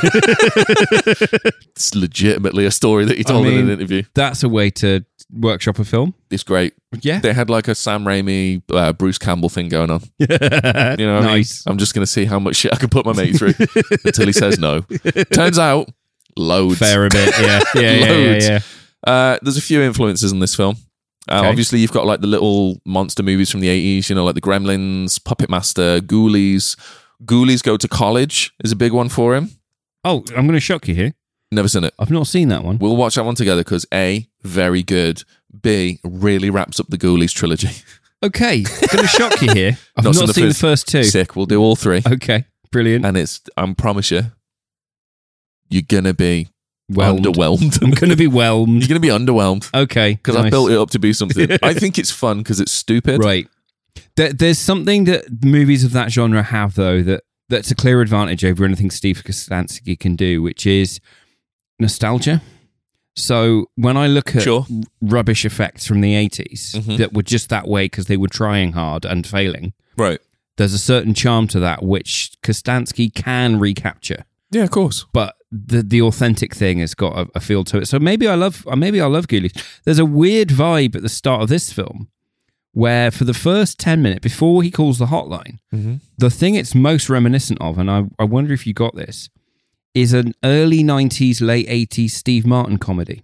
It's legitimately a story that he told in mean- an interview. That's a way to workshop a film. It's great. Yeah. They had like a Sam Raimi, uh, Bruce Campbell thing going on. You know what I mean? Nice. I'm just going to see how much shit I can put my mate through until he says no. Turns out, loads. Fair a bit. Yeah. Yeah. Yeah. Yeah. Loads. yeah. Uh, there's a few influences in this film. Uh, Okay. Obviously, you've got like the little monster movies from the eighties, you know, like the Gremlins, Puppet Master, Ghoulies. Ghoulies Go to College is a big one for him. Oh, I'm going to shock you here. Never seen it. I've not seen that one. We'll watch that one together because A, very good. B, really wraps up the Ghoulies trilogy. Okay, going to shock you here. I've not, Not seen not the seen the first- first two. Sick. We'll do all three. Okay, brilliant. And it's, I promise you, you're going to be Whelmed. underwhelmed. I'm going to be whelmed. You're going to be underwhelmed. Okay, Because nice. I built it up to be something. I think it's fun because it's stupid. Right. There, there's something that movies of that genre have, though, that that's a clear advantage over anything Steve Kostansky can do, which is nostalgia. So when I look at Sure. r- rubbish effects from the eighties Mhm. that were just that way because they were trying hard and failing, Right. there's a certain charm to that which Kostansky can recapture. Yeah, of course. But the the authentic thing has got a, a feel to it. So maybe I love maybe I love Ghoulies. There's a weird vibe at the start of this film where for the first ten minutes before he calls the hotline, Mm-hmm. the thing it's most reminiscent of, and I, I wonder if you got this, is an early nineties, late eighties Steve Martin comedy.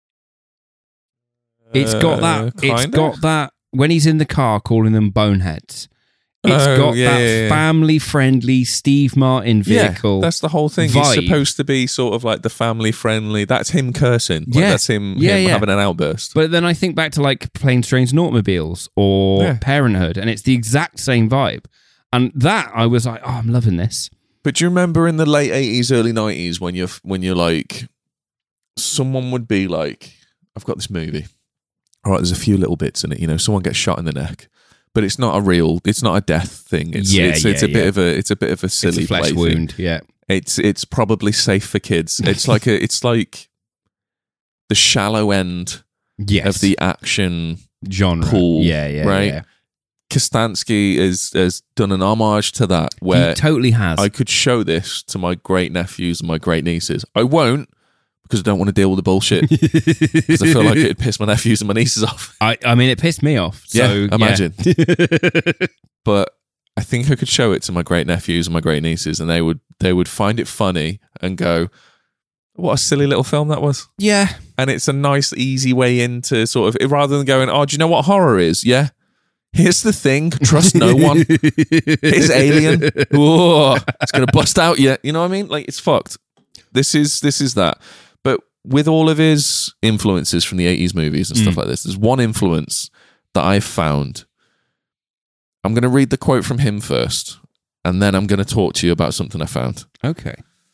It's got that. Uh, It's kinda? got that when he's in the car calling them boneheads. It's Oh, got yeah, that yeah, yeah. family-friendly Steve Martin vehicle. Yeah, that's the whole thing. vibe. He's supposed to be sort of like the family friendly. That's him cursing. Like, Yeah. That's him, Yeah, him yeah. having an outburst. But then I think back to like Planes, Trains and Automobiles or Yeah. Parenthood, and it's the exact same vibe. And that I was like, oh, I'm loving this. But do you remember in the late eighties, early nineties when you're when you're like, someone would be like, I've got this movie. All right, there's a few little bits in it. You know, someone gets shot in the neck, but it's not a real. It's not a death thing. It's Yeah, it's, it's yeah, a bit yeah. of a it's a bit of a silly It's a flesh play thing. wound. Yeah. It's it's probably safe for kids. It's like a it's like the shallow end Yes. of the action genre. pool. Yeah, yeah, right? yeah. Kostansky has has done an homage to that where he totally has. I could show this to my great nephews and my great nieces. I won't because I don't want to deal with the bullshit because I feel like it'd piss my nephews and my nieces off. I, I mean, it pissed me off. So, Yeah, imagine. But I think I could show it to my great nephews and my great nieces, and they would they would find it funny and go, "What a silly little film that was!" Yeah. And it's a nice, easy way into sort of rather than going, "Oh, do you know what horror is?" Yeah. Here's the thing: trust no one. Here's Alien. Whoa, it's gonna bust out you. You know what I mean? Like it's fucked. This is this is that. But with all of his influences from the eighties movies and stuff like this, there's one influence that I've found. I'm going to read the quote from him first, and then I'm going to talk to you about something I found. Okay.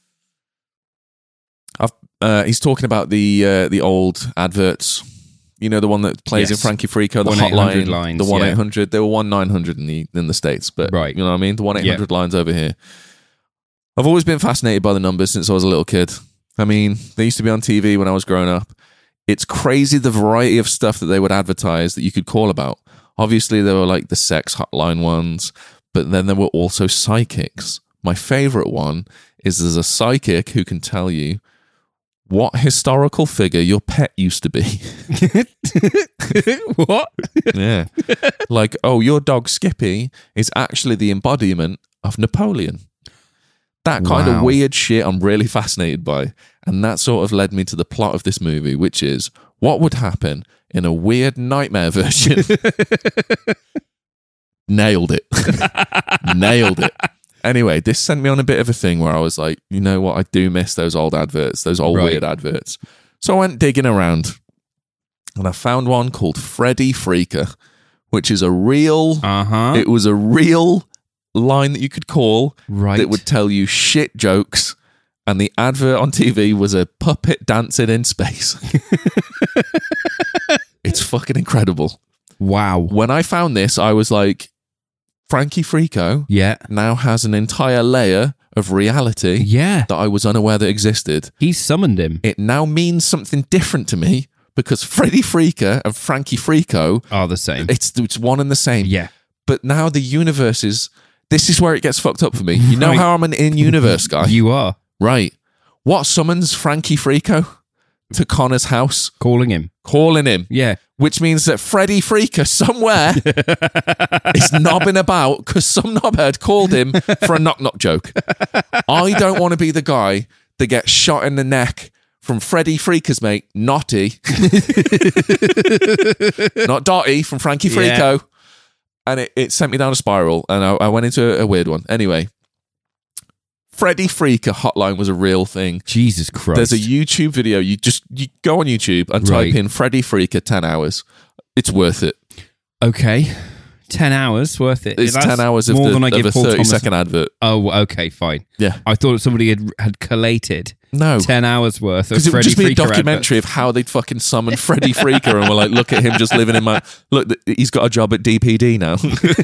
I've, uh, he's talking about the uh, the old adverts. You know, the one that plays Yes. in Frankie Frico, the one eight hundred hotline, lines, the one yeah. eight hundred. There were one nine hundred in the in the States, but Right. you know what I mean. The one eight hundred Yeah. lines over here. I've always been fascinated by the numbers since I was a little kid. I mean, they used to be on T V when I was growing up. It's crazy the variety of stuff that they would advertise that you could call about. Obviously, there were like the sex hotline ones, but then there were also psychics. My favorite one is there's a psychic who can tell you what historical figure your pet used to be. What? Yeah. Like, oh, your dog Skippy is actually the embodiment of Napoleon. That kind of Wow. weird shit I'm really fascinated by. And that sort of led me to the plot of this movie, which is what would happen in a weird nightmare version. Nailed it. Nailed it. Anyway, this sent me on a bit of a thing where I was like, you know what? I do miss those old adverts, those old Right. weird adverts. So I went digging around and I found one called Freddy Freaker, which is a real, Uh-huh. it was a real line that you could call Right. that would tell you shit jokes. And the advert on T V was a puppet dancing in space. It's fucking incredible. Wow. When I found this, I was like, Frankie Frico Yeah. now has an entire layer of reality Yeah. that I was unaware that existed. He summoned him. It now means something different to me because Freddy Freaker and Frankie Frico, Are the same. it's, it's one and the same. Yeah. But now the universe is, this is where it gets fucked up for me. You know Right. how I'm an in-universe guy? You are Right. What summons Frankie Frico to Connor's house? calling him. Calling him. Yeah. Which means that Freddy Freaker somewhere is knobbing about because some knobhead called him for a knock-knock joke. I don't want to be the guy that gets shot in the neck from Freddy Freaker's mate, Notty. Not Dotty, from Frankie Frico. Yeah. And it, it sent me down a spiral, and I, I went into a, a weird one. Anyway, Freddy Freaker hotline was a real thing. Jesus Christ. There's a YouTube video. You just you go on YouTube and type Right. in Freddy Freaker ten hours. It's worth it. Okay. ten hours worth it. It's That's ten hours of, more the, than I of give a Paul thirty Thomas. second advert. Oh, okay, fine. Yeah. I thought somebody had had collated No. ten hours worth of Because it would Freddy just be a Freaker documentary of how they'd fucking summoned Freddy Freaker, and we're like, look at him just living in my... Look, th- he's got a job at D P D now.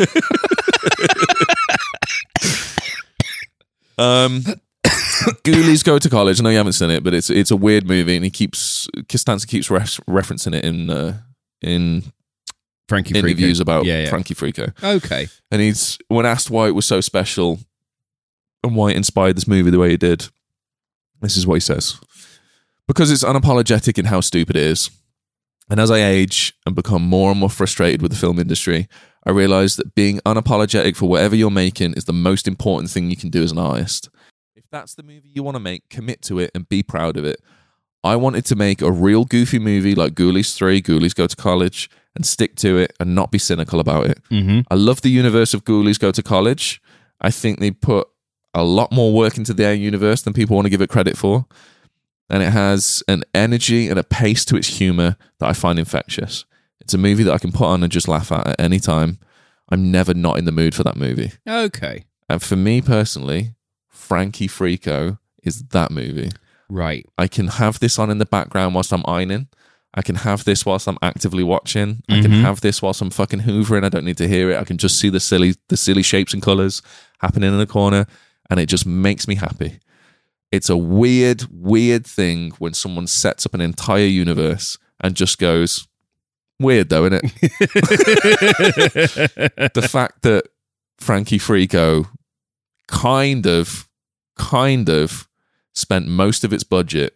um, Ghoulies Go to College. I know you haven't seen it, but it's it's a weird movie, and he keeps... Costanza keeps re- referencing it in uh, in Frankie interviews Freaker. about yeah, yeah. Frankie Freaker. Okay. And he's... When asked why it was so special and why it inspired this movie the way it did, this is what he says. Because it's unapologetic in how stupid it is. And as I age and become more and more frustrated with the film industry, I realize that being unapologetic for whatever you're making is the most important thing you can do as an artist. If that's the movie you want to make, commit to it and be proud of it. I wanted to make a real goofy movie like Ghoulies three, Ghoulies Go to College, and stick to it and not be cynical about it. Mm-hmm. I love the universe of Ghoulies Go to College. I think they put a lot more work into their universe than people want to give it credit for. And it has an energy and a pace to its humor that I find infectious. It's a movie that I can put on and just laugh at at any time. I'm never not in the mood for that movie. Okay. And for me personally, Frankie Freako is that movie. Right. I can have this on in the background whilst I'm ironing. I can have this whilst I'm actively watching. I can Mhm. have this whilst I'm fucking hoovering. I don't need to hear it. I can just see the silly, the silly shapes and colors happening in the corner, and it just makes me happy. It's a weird, weird thing when someone sets up an entire universe and just goes, weird though, isn't it? The fact that Frankie Freako kind of, kind of spent most of its budget,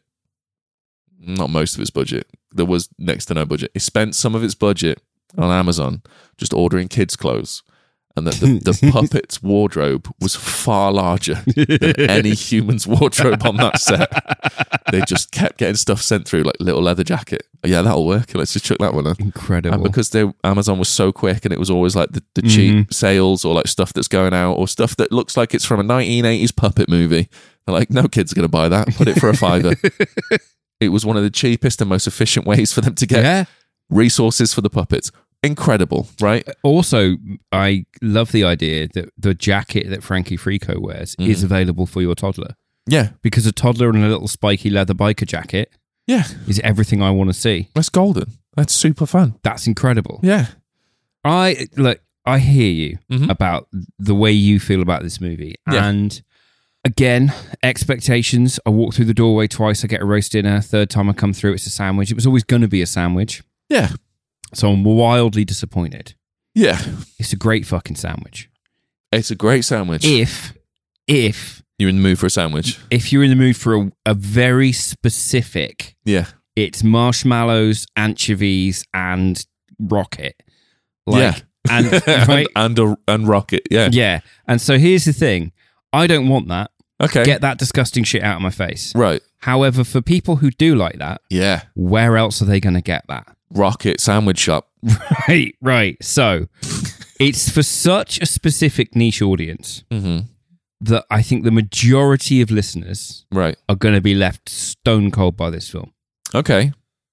not most of its budget, there was next to no budget. It spent some of its budget on Amazon just ordering kids' clothes. And that the, the puppet's wardrobe was far larger than any human's wardrobe on that set. They just kept getting stuff sent through, like little leather jacket. Yeah, that'll work. Let's just chuck that one on. Incredible. And because they, Amazon was so quick, and it was always like the, the cheap Mhm. sales or like stuff that's going out or stuff that looks like it's from a nineteen eighties puppet movie. They're like, no kid's going to buy that. Put it for a fiver. It was one of the cheapest and most efficient ways for them to get Yeah. resources for the puppets. Incredible, right? Also, I love the idea that the jacket that Frankie Freako wears Mm. is available for your toddler. Yeah. Because a toddler in a little spiky leather biker jacket Yeah. is everything I want to see. That's golden. That's super fun. That's incredible. Yeah. I look, I hear you Mhm. about the way you feel about this movie. Yeah. And again, expectations. I walk through the doorway twice, I get a roast dinner. Third time I come through, it's a sandwich. It was always going to be a sandwich. Yeah. So I'm wildly disappointed. Yeah. It's a great fucking sandwich. It's a great sandwich. If, if, You're in the mood for a sandwich. if you're in the mood for a, a very specific, Yeah. it's marshmallows, anchovies, and rocket. Like, Yeah. And, right? and, and, a, and rocket. Yeah. Yeah. And so here's the thing. I don't want that. Okay. Get that disgusting shit out of my face. right. However, for people who do like that, Yeah. where else are they going to get that? Rocket sandwich shop. Right, right. So it's for such a specific niche audience Mm-hmm. that I think the majority of listeners Right. are going to be left stone cold by this film. Okay.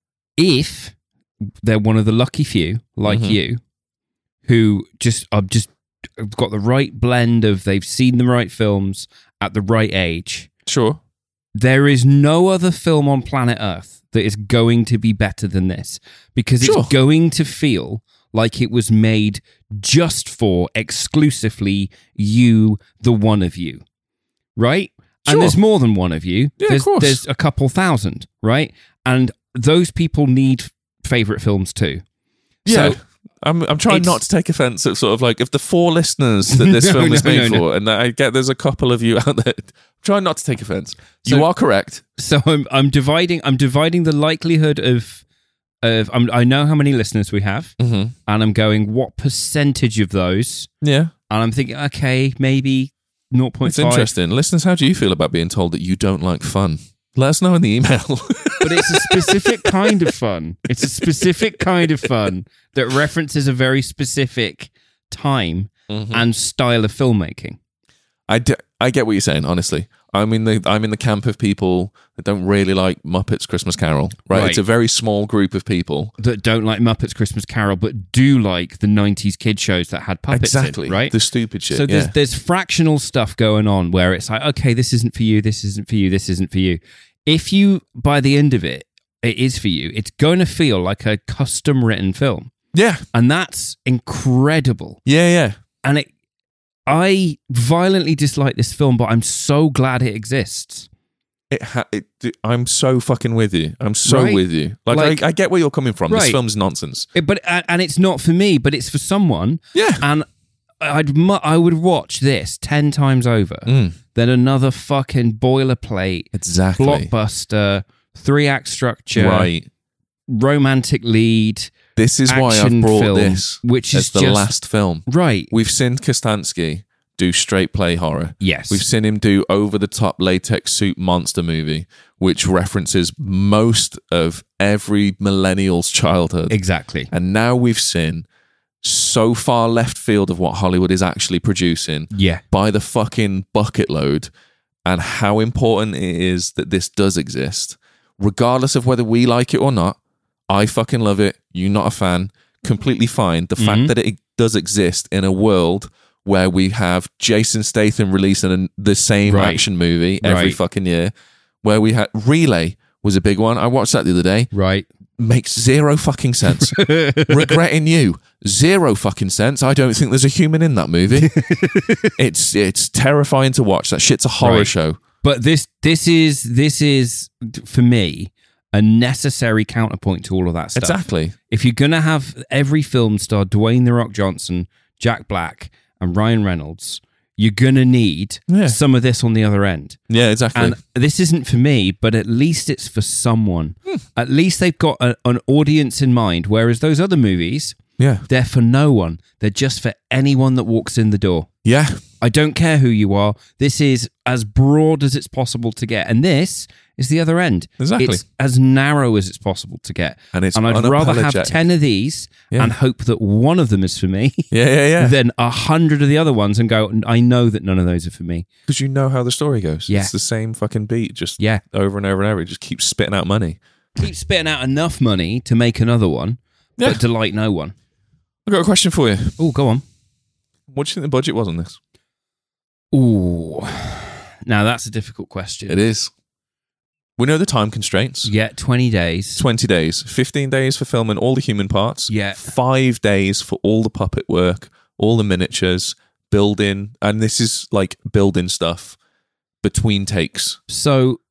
If they're one of the lucky few, like Mhm. you, who just are just have got the right blend of they've seen the right films at the right age. Sure. There is no other film on planet Earth that is going to be better than this because Sure. it's going to feel like it was made just for exclusively you, the one of you, right? Sure. And there's more than one of you. Yeah, of there's, course. there's a couple thousand, right? And those people need favorite films too. Yeah. So I'm I'm trying It's- not to take offense at sort of like if the four listeners that this No, film is no, made no, no. for, and I get there's a couple of you out there. Try not to take offense. So- you are correct. So I'm I'm dividing I'm dividing the likelihood of of I'm, I know how many listeners we have, Mm-hmm. and I'm going what percentage of those, Yeah. and I'm thinking okay maybe zero point It's five. interesting. Listeners, how do you feel about being told that you don't like fun? Let us know in the email. But it's a specific kind of fun. It's a specific kind of fun that references a very specific time Mhm. and style of filmmaking. I, d- I get what you're saying, honestly. I'm in the I'm in the camp of people that don't really like Muppets Christmas Carol, right? Right. It's a very small group of people. That don't like Muppets Christmas Carol, but do like the nineties kid shows that had puppets Exactly. in, right? The stupid shit, So there's, yeah. there's fractional stuff going on where it's like, okay, this isn't for you, this isn't for you, this isn't for you. If you, by the end of it, it is for you, it's going to feel like a custom written film. Yeah. And that's incredible. Yeah, yeah. And it, I violently dislike this film, but I'm so glad it exists. It, ha- it I'm so fucking with you. I'm so Right. with you. Like, Like- I, I get where you're coming from. This Right. film's nonsense. It, but and it's not for me, but it's for someone. Yeah. And I'd mu- I would watch this ten times over Mm. than another fucking boilerplate Exactly. blockbuster, three act structure, Right. romantic lead. This is why I've action brought film, this which as is the just- last film. Right. We've seen Kostansky do straight play horror. Yes. We've seen him do over-the-top latex suit monster movie, which references most of every millennial's childhood. Exactly. And now we've seen so far left field of what Hollywood is actually producing Yeah. by the fucking bucket load, and how important it is that this does exist. Regardless of whether we like it or not, I fucking love it. You're not a fan. Completely fine. The fact Mhm. that it does exist in a world where we have Jason Statham releasing an, the same Right. action movie every Right. fucking year, where we had Relay was a big one. I watched that the other day. Right. Makes zero fucking sense. Regretting You, zero fucking sense. I don't think there's a human in that movie. it's it's terrifying to watch. That shit's a horror Right. show. But this this is this is for me a necessary counterpoint to all of that stuff. Exactly. If you're gonna have every film star Dwayne the Rock Johnson, Jack Black, and Ryan Reynolds, you're gonna need Yeah. some of this on the other end. Yeah, exactly. And this isn't for me, but at least it's for someone. Hmm. At least they've got a, an audience in mind. Whereas those other movies, yeah. they're for no one. They're just for anyone that walks in the door. Yeah. I don't care who you are. This is as broad as it's possible to get. And this is the other end. Exactly. It's as narrow as it's possible to get. And it's and I'd rather have unapologetic. ten of these Yeah. and hope that one of them is for me Yeah, yeah, yeah. than a hundred of the other ones and go, I know that none of those are for me. Because you know how the story goes. Yeah. It's the same fucking beat, just Yeah. over and over and over. It just keeps spitting out money. Keep spitting out enough money to make another one, Yeah. but delight no one. I've got a question for you. Oh, go on. What do you think the budget was on this? Ooh. Now that's a difficult question. It is. We know the time constraints. Yeah, twenty days. twenty days. fifteen days for filming all the human parts. Yeah. Five days for all the puppet work, all the miniatures, building. And this is like building stuff between takes. So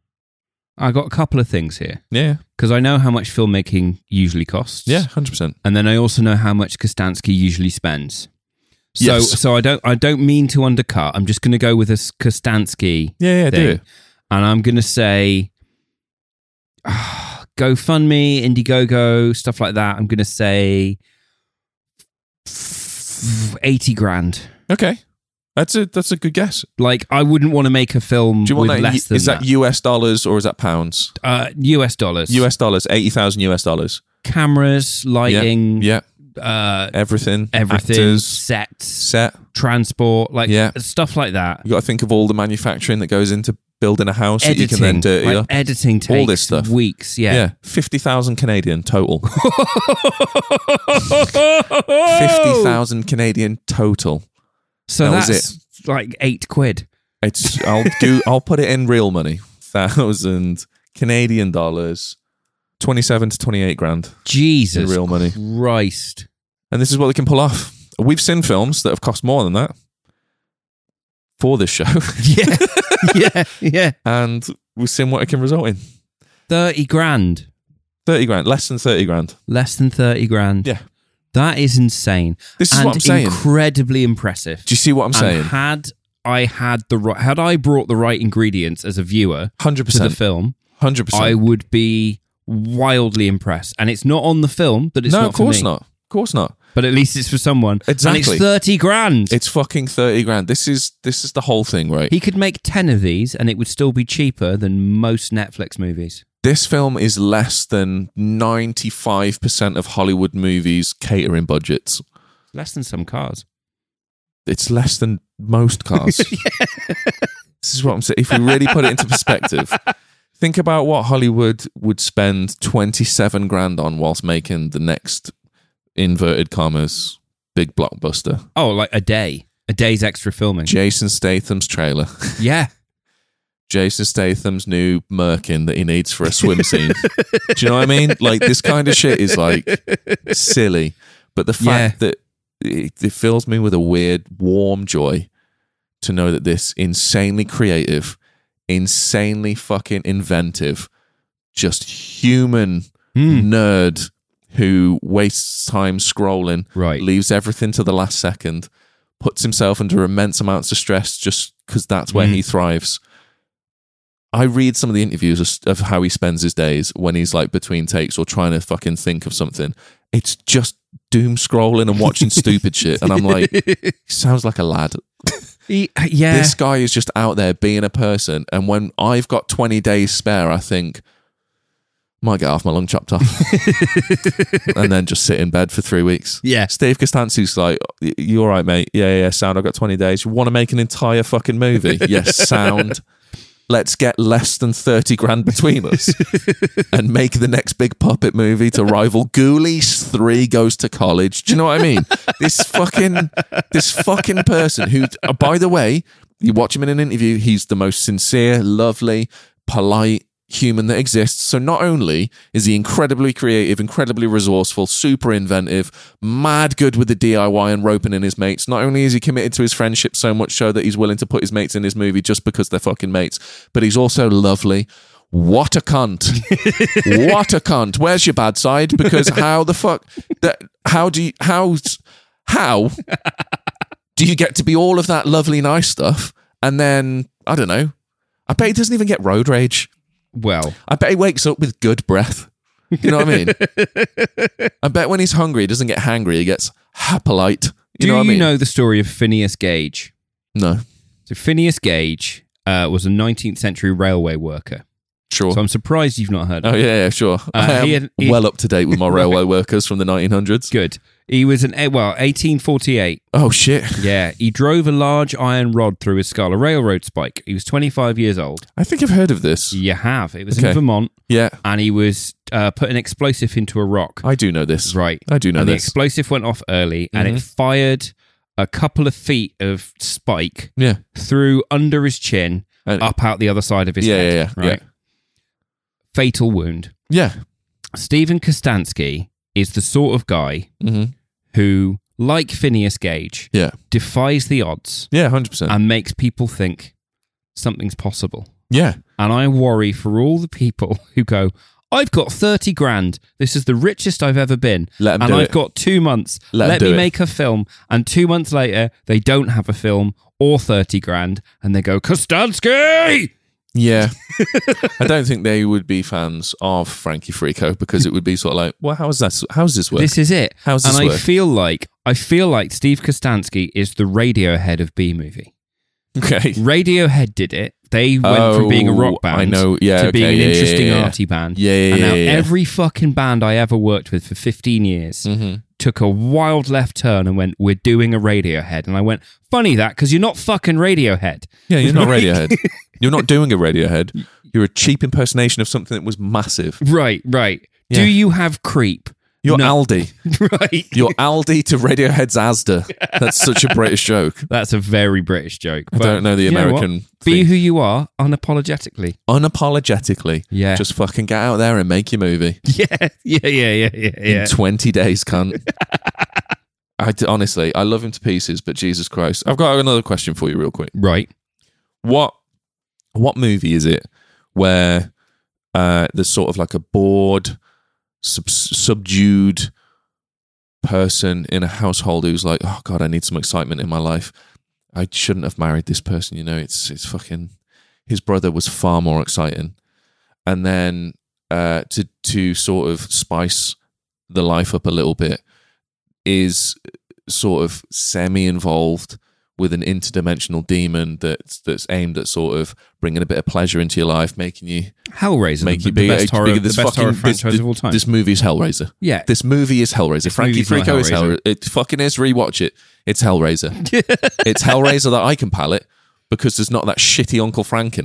I got a couple of things here Yeah. because I know how much filmmaking usually costs. Yeah, one hundred percent. And then I also know how much Kostansky usually spends. So, Yes. so I don't, I don't mean to undercut. I'm just going to go with a Kostansky Yeah, yeah, thing, do it. and I'm going to say, ah, GoFundMe, Indiegogo, stuff like that. I'm going to say eighty grand. Okay. That's a that's a good guess. Like, I wouldn't want to make a film Do you want with that? less than Is that, that. U S dollars or is that pounds? Uh, U S dollars. U S dollars, eighty thousand U S dollars. Cameras, lighting, Yeah. uh, Everything. everything, Actors, sets, set. transport, like Yeah. stuff like that. You got to think of all the manufacturing that goes into building a house that you Editing, can then dirty like, up. editing takes All this stuff. weeks. Yeah. Yeah, fifty thousand Canadian total. fifty thousand Canadian total. So That was that's like eight quid. It's I'll do I'll put it in real money. Thousand Canadian dollars. Twenty-seven to twenty-eight grand Jesus in real money. Christ. And this is what they can pull off. We've seen films that have cost more than that for this show. Yeah. yeah. Yeah. And we've seen what it can result in. thirty grand. thirty grand, less than thirty grand. Less than thirty grand. Yeah. That is insane. This is and what I'm saying. incredibly impressive. Do you see what I'm And saying? had I had the right, had I brought the right ingredients as a viewer one hundred to the percent. film, one hundred percent. I would be wildly impressed. And it's not on the film that it's no, not of course for me. not. Of course not. But at least it's for someone. Exactly. And it's thirty grand. It's fucking thirty grand. This is this is the whole thing, right? He could make ten of these and it would still be cheaper than most Netflix movies. This film is less than ninety-five percent of Hollywood movies' catering budgets. Less than some cars. it's less than most cars. This is what I'm saying. If we really put it into perspective, think about what Hollywood would spend twenty-seven grand on whilst making the next inverted commas big blockbuster. Oh, like a day. A day's extra filming. Jason Statham's trailer. Yeah. Jason Statham's new Merkin that he needs for a swim scene. Do you know what I mean? Like, this kind of shit is like silly. But the fact Yeah. that it, it fills me with a weird, warm joy to know that this insanely creative, insanely fucking inventive, just human Mm. nerd who wastes time scrolling, Right. leaves everything to the last second, puts himself under immense amounts of stress just because that's where Mm. he thrives. I read some of the interviews of, of how he spends his days when he's like between takes or trying to fucking think of something. It's just doom scrolling and watching stupid shit. And I'm like, he sounds like a lad. He- yeah. This guy is just out there being a person. And when I've got twenty days spare, I think, might get half my lung chopped off. And then just sit in bed for three weeks. Yeah. Steve Costanzi's like, you all right, mate? Yeah, yeah, sound. I've got twenty days. You want to make an entire fucking movie? Yes, sound. Let's get less than thirty grand between us and make the next big puppet movie to rival Ghoulies three Goes to College. Do you know what I mean? This fucking, this fucking person who, uh, by the way, you watch him in an interview, he's the most sincere, lovely, polite human that exists. So not only is he incredibly creative, incredibly resourceful, super inventive, mad good with the D I Y and roping in his mates, not only is he committed to his friendship so much so that he's willing to put his mates in his movie just because they're fucking mates, but he's also lovely. What a cunt. What a cunt. Where's your bad side? Because how the fuck that how do you how how do you get to be all of that lovely nice stuff and then I don't know. I bet he doesn't even get road rage. Well, I bet he wakes up with good breath. You know what I mean? I bet when he's hungry, he doesn't get hangry. He gets hapolite. You do know what you I mean? know the story of Phineas Gage? No. So Phineas Gage uh, was a nineteenth century railway worker. Sure. So I'm surprised you've not heard of oh, it. yeah, yeah, sure. Uh, I am he had- he- well up to date with my railway workers from the nineteen hundreds. Good. He was an, eh, well, eighteen forty-eight. Oh, shit. Yeah. He drove a large iron rod through his skull, a railroad spike. He was twenty-five years old. I think I've heard of this. You have. It was Okay. in Vermont, Yeah, and he was uh, put an explosive into a rock. I do know this. Right. I do know and the this. explosive went off early, and it Mhm. fired a couple of feet of spike Yeah. through under his chin, And- up out the other side of his yeah, head. yeah, yeah, Right. Fatal wound. yeah. Stephen Kostansky is the sort of guy Yeah. hmm who, like Phineas Gage, Yeah. defies the odds Yeah, one hundred percent. and makes people think something's possible. Yeah. And I worry for all the people who go, I've got thirty grand. This is the richest I've ever been. Let 'em and do I've it. got two months. Let 'em Let do me it. make a film. And two months later, they don't have a film or thirty grand. And they go, Kostansky! Yeah. I don't think they would be fans of Frankie Frico because it would be sort of like, well, how's that? How's this work? This is it. How's this and I work? feel like I feel like Steve Kostansky is the Radiohead of B-movie. Okay. Radiohead did it. They went from being a rock Oh, band I know. Yeah, to okay, being an yeah, yeah, interesting yeah, yeah. arty band. Yeah, yeah, and now yeah, yeah. every fucking band I ever worked with for fifteen years Mhm. took a wild left turn and went, we're doing a Radiohead. And I went, funny that, because you're not fucking Radiohead. Yeah, you're not Right? Radiohead. You're not doing a Radiohead. You're a cheap impersonation of something that was massive. Right, right. Yeah. Do you have Creep? You're No. Aldi. Right. You're Aldi to Radiohead's Asda. That's such a British joke. That's a very British joke. I but don't know the you what? American Be thing. who you are unapologetically. Unapologetically. Yeah. Just fucking get out there and make your movie. Yeah, yeah, yeah, yeah, yeah. yeah. In twenty days, cunt. I d- honestly, I love him to pieces, but Jesus Christ. I've got another question for you real quick. Right. What what movie is it where uh, there's sort of like a bored, sub- subdued person in a household who's like, oh God, I need some excitement in my life. I shouldn't have married this person, you know, it's it's fucking, his brother was far more exciting. And then uh, to to sort of spice the life up a little bit is sort of semi-involved with an interdimensional demon that's that's aimed at sort of bringing a bit of pleasure into your life, making you Hellraiser, make the, you the be best horror, bigger. the This best horror fucking franchise this, of all time. This movie is Hellraiser. Yeah. This movie is Hellraiser. This Frankie movie's not Frico is Hellraiser. Hellraiser. It fucking is. Rewatch it. It's Hellraiser. It's Hellraiser that I can palate because there's not that shitty Uncle Frank in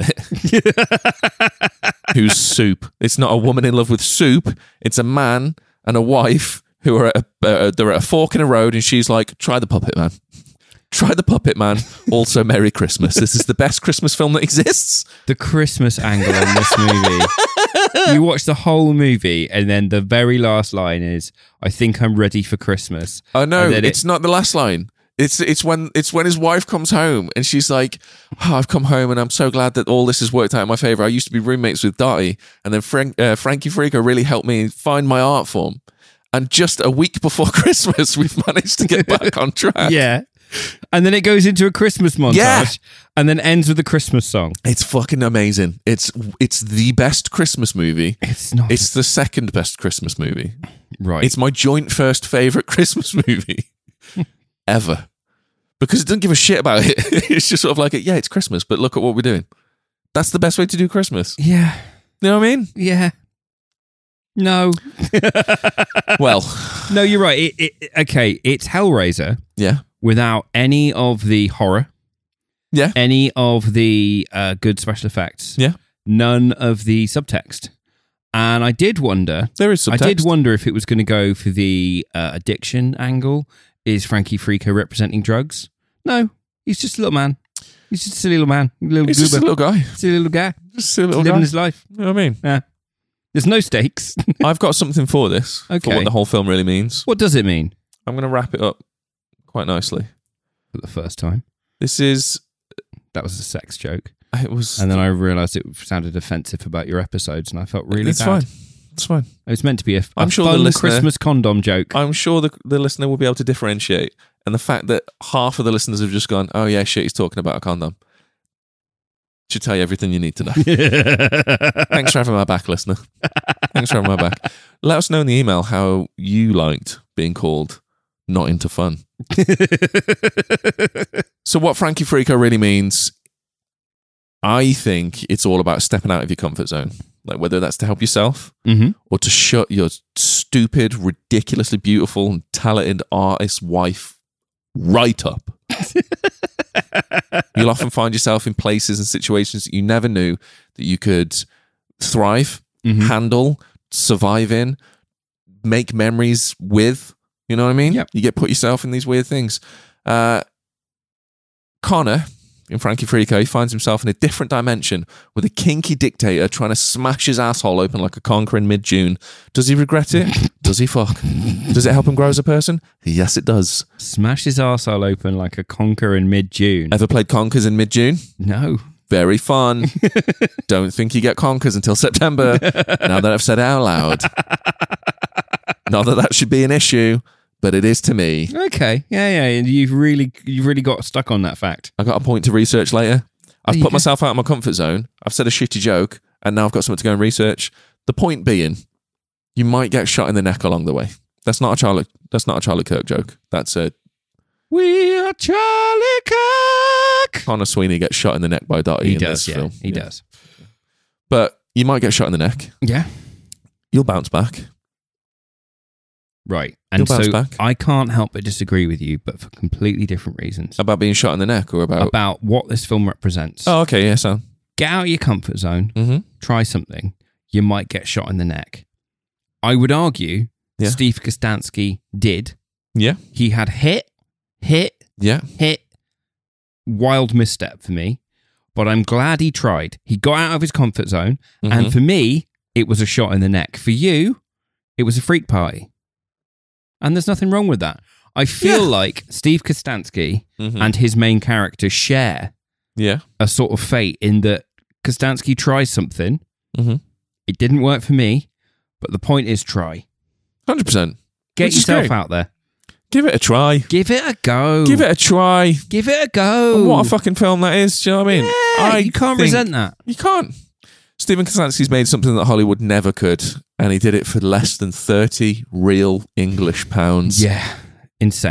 it. Who's soup. It's not a woman in love with soup. It's a man and a wife who are at a, uh, they're at a fork in a road, and she's like, try the Puppet Man. Try the Puppet Man. Also, Merry Christmas. This is the best Christmas film that exists. The Christmas angle in this movie. You watch the whole movie, and then the very last line is, I think I'm ready for Christmas. Oh no, And then it's it- not the last line. It's it's when it's when his wife comes home and she's like, oh, I've come home and I'm so glad that all this has worked out in my favor. I used to be roommates with Dottie, and then Frank, uh, Frankie Frico really helped me find my art form. And just a week before Christmas, we've managed to get back on track. Yeah. And then it goes into a Christmas montage, Yeah. and then ends with a Christmas song. It's fucking amazing. It's it's the best Christmas movie. It's not. It's the second best Christmas movie. right. It's my joint first favorite Christmas movie ever. Because it doesn't give a shit about it. It's just sort of like, yeah, it's Christmas, but look at what we're doing. That's the best way to do Christmas. yeah. You know what I mean? Yeah. No. Well, No, you're right. It, it, okay, it's Hellraiser yeah. without any of the horror, Yeah. any of the uh, good special effects, Yeah. none of the subtext. And I did wonder, There is subtext. I did wonder if it was going to go for the uh, addiction angle. Is Frankie Frico representing drugs? No, he's just a little man. He's just a silly little man. Little He's just a goober. little guy. Silly little guy. Just a little living guy. his life. You know what I mean? Yeah. There's no stakes. I've got something for this. For Okay. what the whole film really means. What does it mean? I'm going to wrap it up quite nicely. For the first time. This is... That was a sex joke. It was... And then I realised it sounded offensive about your episodes, and I felt really It's bad. fine. It's fine. It was meant to be a, a I'm sure the fun listener- Christmas condom joke. I'm sure the, the listener will be able to differentiate. And the fact that half of the listeners have just gone, oh yeah, shit, he's talking about a condom, should tell you everything you need to know. Thanks for having my back, listener. Thanks for having my back. Let us know in the email how you liked being called not into fun. So what Frankie Frico really means, I think it's all about stepping out of your comfort zone. Like whether that's to help yourself hmm or to shut your stupid, ridiculously beautiful and talented artist wife right up. You'll often find yourself in places and situations that you never knew that you could thrive, Mhm. handle, survive in, make memories with. You know what I mean? Yep. You get put yourself in these weird things. Uh, Connor, in Frankie Frico, he finds himself in a different dimension with a kinky dictator trying to smash his asshole open like a conker in mid-June. Does he regret it? Does he fuck? Does it help him grow as a person? Yes, it does. Smash his arsehole open like a conker in mid-June. Ever played conkers in mid-June? No. Very fun. Don't think you get conkers until September. Now that I've said it out loud. Not that that should be an issue, but it is to me. Okay. Yeah, yeah. And you've really, you've really got stuck on that fact. I got a point to research later. I've There you put go. myself out of my comfort zone. I've said a shitty joke, and now I've got something to go and research. The point being, you might get shot in the neck along the way. That's not a Charlie. That's not a Charlie Kirk joke. That's a We are Charlie Kirk. Connor Sweeney gets shot in the neck by Dottie He in does, this yeah. film. He Yeah. does. But you might get shot in the neck. Yeah. You'll bounce back. Right. And You'll bounce so back. I can't help but disagree with you, but for completely different reasons. About being shot in the neck or about. About what this film represents. Oh, okay. Yeah, so. Get out of your comfort zone. Mm-hmm. Try something. You might get shot in the neck. I would argue Yeah. Steve Kostansky did. Yeah. He had hit, hit, Yeah. hit, wild misstep for me, but I'm glad he tried. He got out of his comfort zone, Mhm. and for me, it was a shot in the neck. For you, it was a freak party. And there's nothing wrong with that. I feel Yeah. like Steve Kostansky Mhm. and his main character share Yeah. a sort of fate in that Kostansky tries something. Mm-hmm. It didn't work for me, but the point is try. one hundred percent. Get Which is yourself great. out there. Give it a try. Give it a go. Give it a try. Give it a go. What a fucking film that is. Do you know what I mean? Yeah, I you can't think- resent that. You can't. Stephen Kostansky's made something that Hollywood never could, and he did it for less than thirty real English pounds. Yeah. Insane.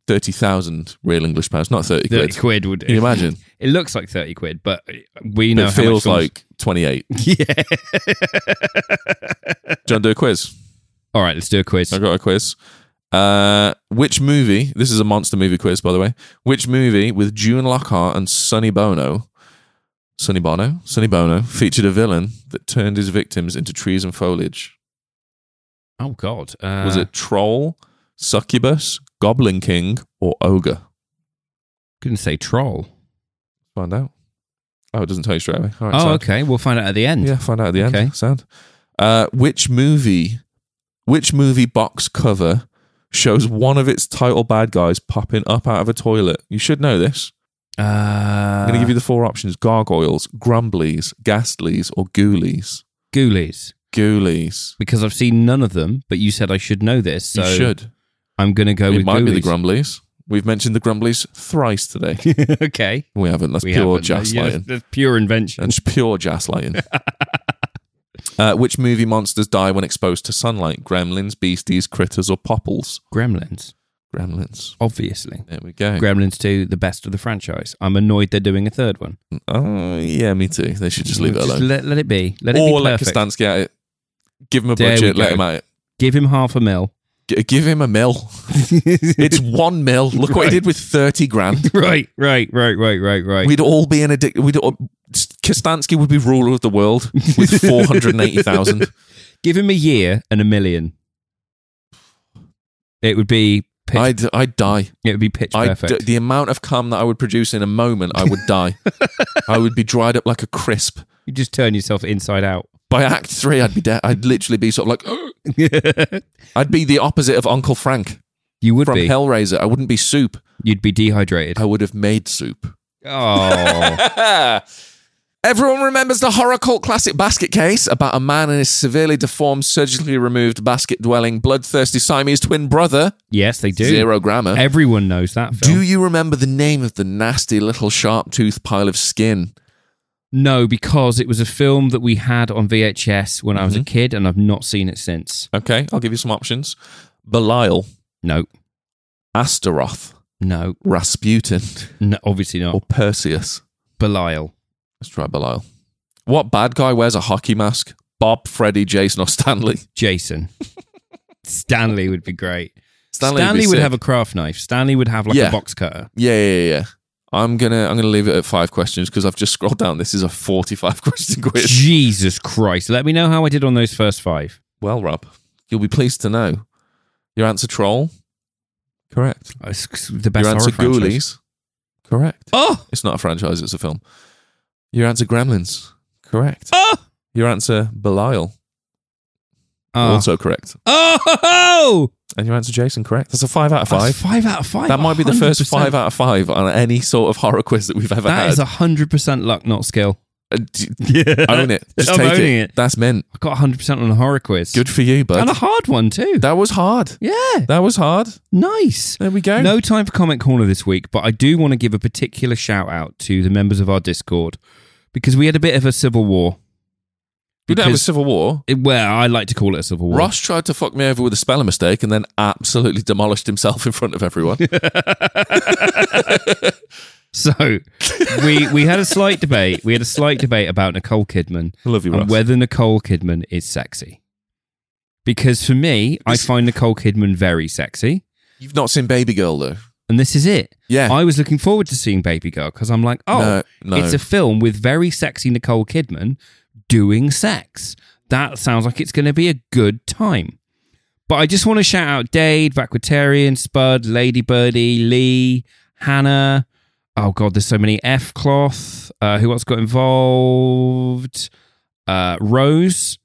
thirty thousand real English pounds, not thirty quid. thirty quid would. Can you imagine? It looks like thirty quid, but we know It how feels much films- like twenty-eight. Yeah. Do you want to do a quiz? All right, let's do a quiz. I got a quiz. Uh, which movie, this is a monster movie quiz, by the way. Which movie with June Lockhart and Sonny Bono, Sonny Bono? Sonny Bono featured a villain that turned his victims into trees and foliage? Oh, God. Uh, Was it Troll, Succubus, Goblin King, or Ogre? Couldn't say troll. Find out. Oh, it doesn't tell you straight away. All right, Oh, sound. okay. We'll find out at the end. Yeah, find out at the Okay. end. Sound. Uh, which movie, which movie box cover shows one of its title bad guys popping up out of a toilet? You should know this. Uh, I'm going to give you the four options: Gargoyles, Grumblies, Ghastlies, or Ghoulies. Ghoulies. Ghoulies. Because I've seen none of them, but you said I should know this, so you should. I'm going to go It with might Ghoulies. be the Grumblies. We've mentioned the Grumblies thrice today. Okay. We haven't. That's We pure haven't. Yeah, gaslighting. that's pure invention. That's pure gaslighting. uh, which movie monsters die when exposed to sunlight? Gremlins, Beasties, Critters, or Popples? Gremlins, Gremlins. obviously. There we go. Gremlins two, the best of the franchise. I'm annoyed they're doing a third one. Oh, yeah, me too. They should just leave it Just alone. Let, let it be. Let it Or be let perfect. Kostansky at it. Give him a There we budget, let go. him at it. Give him half a mil. G- give him a mil. It's one mil. Look what Right. he did with thirty grand. Right, right, right, right, right, right. We'd all be in a... Di- we'd all, Kostansky would be ruler of the world with four hundred eighty thousand. Give him a year and a million. It would be pitch, I'd, I'd die. it would be pitch I'd, perfect. the amount of cum that I would produce in a moment, I would die. I would be dried up like a crisp. You just turn yourself inside out. By act three, I'd be dead. I'd literally be sort of like... I'd be the opposite of Uncle Frank You would from be. Hellraiser. I wouldn't be soup. You'd be dehydrated. I would have made soup. Oh. Everyone remembers the horror cult classic Basket Case about a man and his severely deformed, surgically removed, basket-dwelling, bloodthirsty Siamese twin brother. Yes, they do. Zero grammar. Everyone knows that film. Do you remember the name of the nasty little sharp-toothed pile of skin? No, because it was a film that we had on V H S when I was a Mhm. kid, and I've not seen it since. Okay, I'll give you some options. Belial, No, Astaroth, no, Rasputin, no obviously or not. Perseus. Belial. Let's try Belial. What bad guy wears a hockey mask? Bob, Freddy, Jason, or Stanley? Jason. Stanley would be great. Stanley, Stanley, would, be would sick. have a craft knife. Stanley would have like Yeah. a box cutter. Yeah, yeah, yeah, yeah. I'm gonna, I'm gonna leave it at five questions because I've just scrolled down. This is a forty-five question quiz. Jesus Christ. Let me know how I did on those first five. Well, Rob, you'll be pleased to know your answer Troll. Correct. It's the best Your answer horror franchise. Ghoulies. Correct. Oh! It's not a franchise, it's a film. Your answer Gremlins. Correct. Oh! Your answer Belial. Oh! Also correct. Oh! And your answer Jason. Correct. That's a five out of five. That's five out of five. That might be the first one hundred percent. five out of five on any sort of horror quiz that we've ever That had. is one hundred percent luck, not skill. Uh, d- Yeah. Own it. Just I'm take owning it. it. That's mint. I got one hundred percent on a horror quiz. Good for you, bud. And a hard one, too. That was hard. yeah. That was hard. Nice. There we go. No time for Comment Corner this week, but I do want to give a particular shout out to the members of our Discord because we had a bit of a civil war. We don't have a Because- civil war. It, well, I like to call it a civil war. Ross tried to fuck me over with a spelling mistake and then absolutely demolished himself in front of everyone. So we we had a slight debate. We had a slight debate about Nicole Kidman I love you, and Ross. whether Nicole Kidman is sexy. Because for me, I This- find Nicole Kidman very sexy, You've not seen Baby Girl, though. and this is it. Yeah. I was looking forward to seeing Baby Girl because I'm like, oh, No, no. it's a film with very sexy Nicole Kidman doing sex. That sounds like it's going to be a good time. But I just want to shout out Dade, Vaquitarian, Spud, Lady Birdie, Lee, Hannah. Oh, God, there's so many. F Cloth. Uh, who else got involved? Uh, Rose.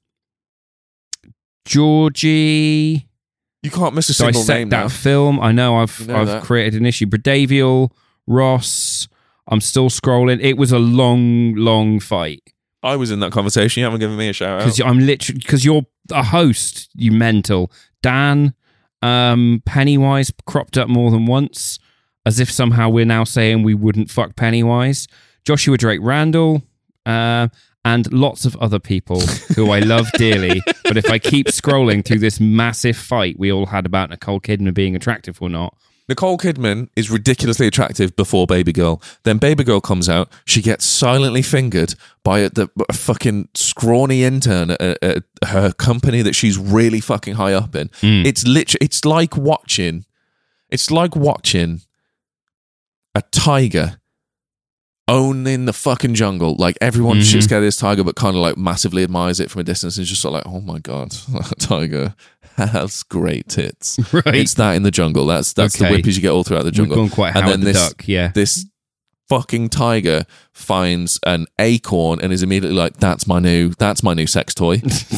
Georgie. You can't miss a single Dissect name that now. film. I know I've You know I've that. created an issue. Bradaviel, Ross. I'm still scrolling. It was a long, long fight. I was in that conversation. You haven't given me a shout out. Because I'm literally because you're a host, you mental. Dan, um, Pennywise cropped up more than once, as if somehow we're now saying we wouldn't fuck Pennywise. Joshua Drake Randall, uh, and lots of other people who I love dearly. But if I keep scrolling through this massive fight we all had about Nicole Kidman being attractive or not, Nicole Kidman is ridiculously attractive before Baby Girl. Then Baby Girl comes out. She gets silently fingered by a, the a fucking scrawny intern at, at her company that she's really fucking high up in. Mm. It's literally, it's like watching, it's like watching a tiger owning the fucking jungle. Like everyone's Mhm. shit scared of this tiger, but kind of like massively admires it from a distance. And it's just sort of like, oh my God, that tiger has great tits. Right. It's that in the jungle. That's that's Okay. the whippies you get all throughout the We've jungle. gone quite and Howard then the this, Duck, yeah. this fucking tiger finds an acorn and is immediately like, that's my new, that's my new sex toy.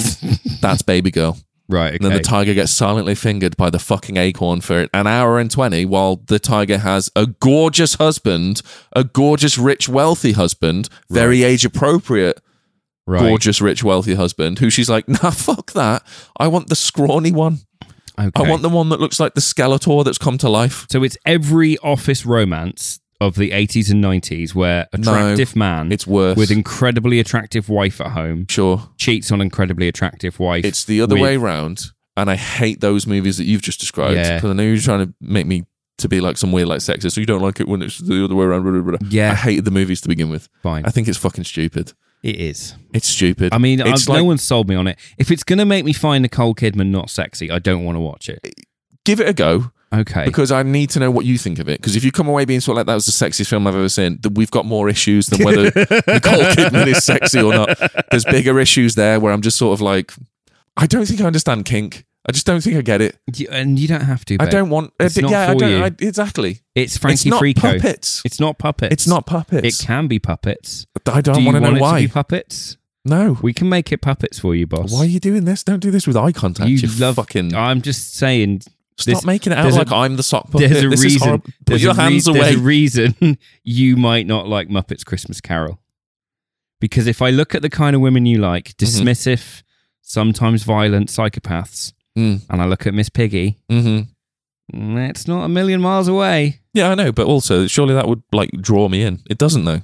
That's Baby Girl. Right, okay. And then the tiger gets silently fingered by the fucking acorn for an hour and twenty while the tiger has a gorgeous husband, a gorgeous, rich, wealthy husband, very age appropriate, right. gorgeous, rich, wealthy husband, who she's like, nah, fuck that. I want the scrawny one. Okay. I want the one that looks like the Skeletor that's come to life. So it's every office romance of the eighties and nineties where attractive man It's worse. with incredibly attractive wife at home Sure. cheats on incredibly attractive wife. It's the other with- way round, and I hate those movies that you've just described Yeah. because I know you're trying to make me to be like some weird like sexist, so you don't like it when it's the other way around. Blah, blah, blah. Yeah. I hated the movies to begin with. Fine. I think it's fucking stupid. It is. It's stupid. I mean, it's I've, like, no one's sold me on it. If it's going to make me find Nicole Kidman not sexy, I don't want to watch it. give it a go Okay. because I need to know what you think of it. Because if you come away being sort of like that was the sexiest film I've ever seen, that we've got more issues than whether Nicole Kidman is sexy or not. There's bigger issues there where I'm just sort of like, I don't think I understand kink. I just don't think I get it. You- and you don't have to. I babe. don't want. It's uh, not yeah, for I don't. you. I, exactly. It's Frankie it's not Frico. puppets. It's not puppets. It's not puppets. It can be puppets. I don't Do you want to know want it why. to be puppets? No. We can make it puppets for you, boss. Why are you doing this? Don't do this with eye contact. You, You love. fucking. I'm just saying. Stop this- making it out there's like a- i I'm the sock puppet. There's a this is reason. horrible. Put There's your a rea- hands away. There's a reason you might not like Muppets Christmas Carol. Because if I look at the kind of women you like, dismissive, sometimes violent psychopaths, Mm. and I look at Miss Piggy, Mm-hmm. mm, it's not a million miles away. Yeah, I know, but also surely that would like draw me in. It doesn't though.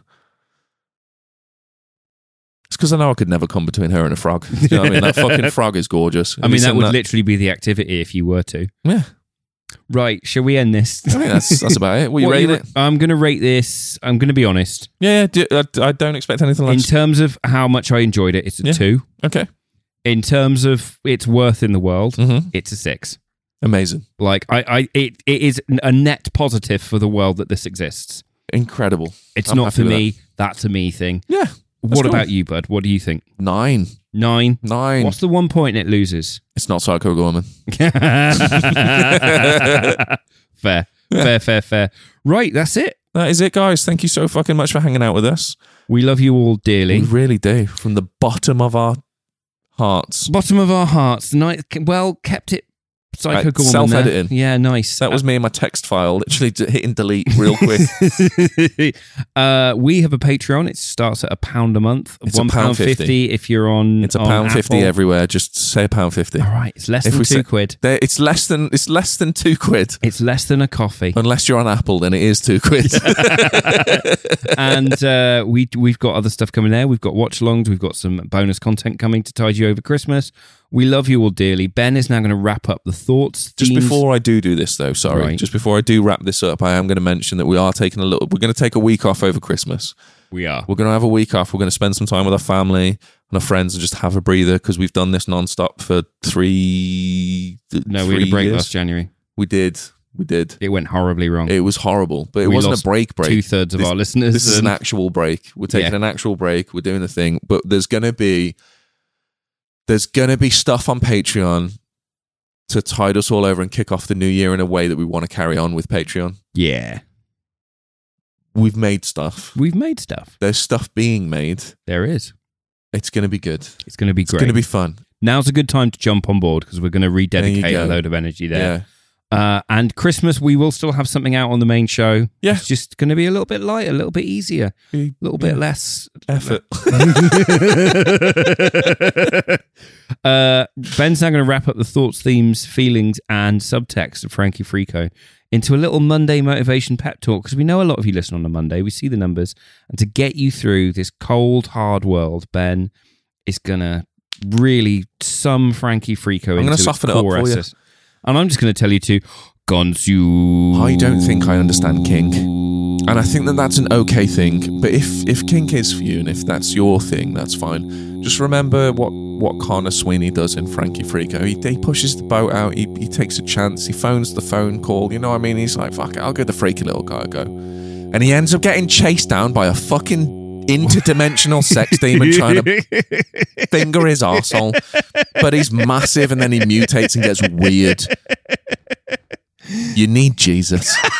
It's because I know I could never come between her and a frog. Do you know what I mean? That fucking frog is gorgeous. I mean, that would that, literally be the activity if you were to. yeah. Right, shall we end this? I think that's that's about it. Will you What rate you- it? I'm going to rate this. I'm going to be honest. Yeah, yeah. Do, I, I don't expect anything In less. terms of how much I enjoyed it, it's a Yeah. two. Okay. In terms of its worth in the world, Mm-hmm. it's a six. Amazing. Like I, I, it, it is a net positive for the world that this exists. Incredible. It's I'm not happy for with me. That's a me thing. Yeah. What cool. about you, bud? What do you think? Nine. Nine. Nine. What's the one point it loses? It's not Psycho Gorman. Fair, fair, fair, fair. Right, that's it. That is it, guys. Thank you so fucking much for hanging out with us. We love you all We dearly. really do. From the bottom of our hearts. Bottom of our hearts. Night, well, kept it Psycho Right, Gorman self-editing. there. Yeah, nice. That was me in my text file, literally d- hitting delete real quick. uh, we have a Patreon. It starts at a pound a month. It's a One pound pound fifty. fifty if you're on. It's a on pound fifty Apple. everywhere. Just say a pound fifty. All right, it's less If than we two say- quid. There, it's less than it's less than two quid. It's less than a coffee. Unless you're on Apple, then it is two quid. And uh, we we've got other stuff coming there. We've got watch alongs. We've got some bonus content coming to tide you over Christmas. We love you all dearly. Ben is now going to wrap up the thoughts. Just themes. before I do do this, though, sorry. Right. Just before I do wrap this up, I am going to mention that we are taking a little. We're going to take a week off over Christmas. we are. We're going to have a week off. We're going to spend some time with our family and our friends and just have a breather because we've done this non-stop for three. No, we three had a break years. last January. We did. We did. It went horribly wrong. It was horrible, but it We wasn't lost a break break. Two thirds of This- our listeners. This is an and- actual break. We're taking Yeah. an actual break. We're doing the thing, but there's gonna be there's gonna be stuff on Patreon to tide us all over and kick off the new year in a way that we want to carry on with Patreon. yeah, We've made stuff. we've made stuff. There's stuff being made. There is. It's gonna be good. It's going to be It's great. gonna be fun. Now's a good time to jump on board because we're going to rededicate There you a go. load of energy there. Yeah. Uh, and Christmas, we will still have something out on the main show. Yeah. It's just going to be a little bit lighter, a little bit easier, a little bit Yeah. less Effort. uh, Ben's now going to wrap up the thoughts, themes, feelings, and subtext of Frankie Frico into a little Monday motivation pep talk because we know a lot of you listen on a Monday. We see the numbers. And to get you through this cold, hard world, Ben is going to really sum Frankie Frico I'm into gonna its soften it up core for you. essence. And I'm just going to tell you to consume. I don't think I understand kink. And I think that that's an okay thing. But if, if kink is for you and if that's your thing, that's fine. Just remember what, what Connor Sweeney does in Frankie Frico. He, he pushes the boat out. He, he takes a chance. He phones the phone call. You know what I mean? He's like, fuck it, I'll give the freaky little guy a go. And he ends up getting chased down by a fucking interdimensional sex demon trying to finger his arsehole. But he's massive and then he mutates and gets weird. You need Jesus.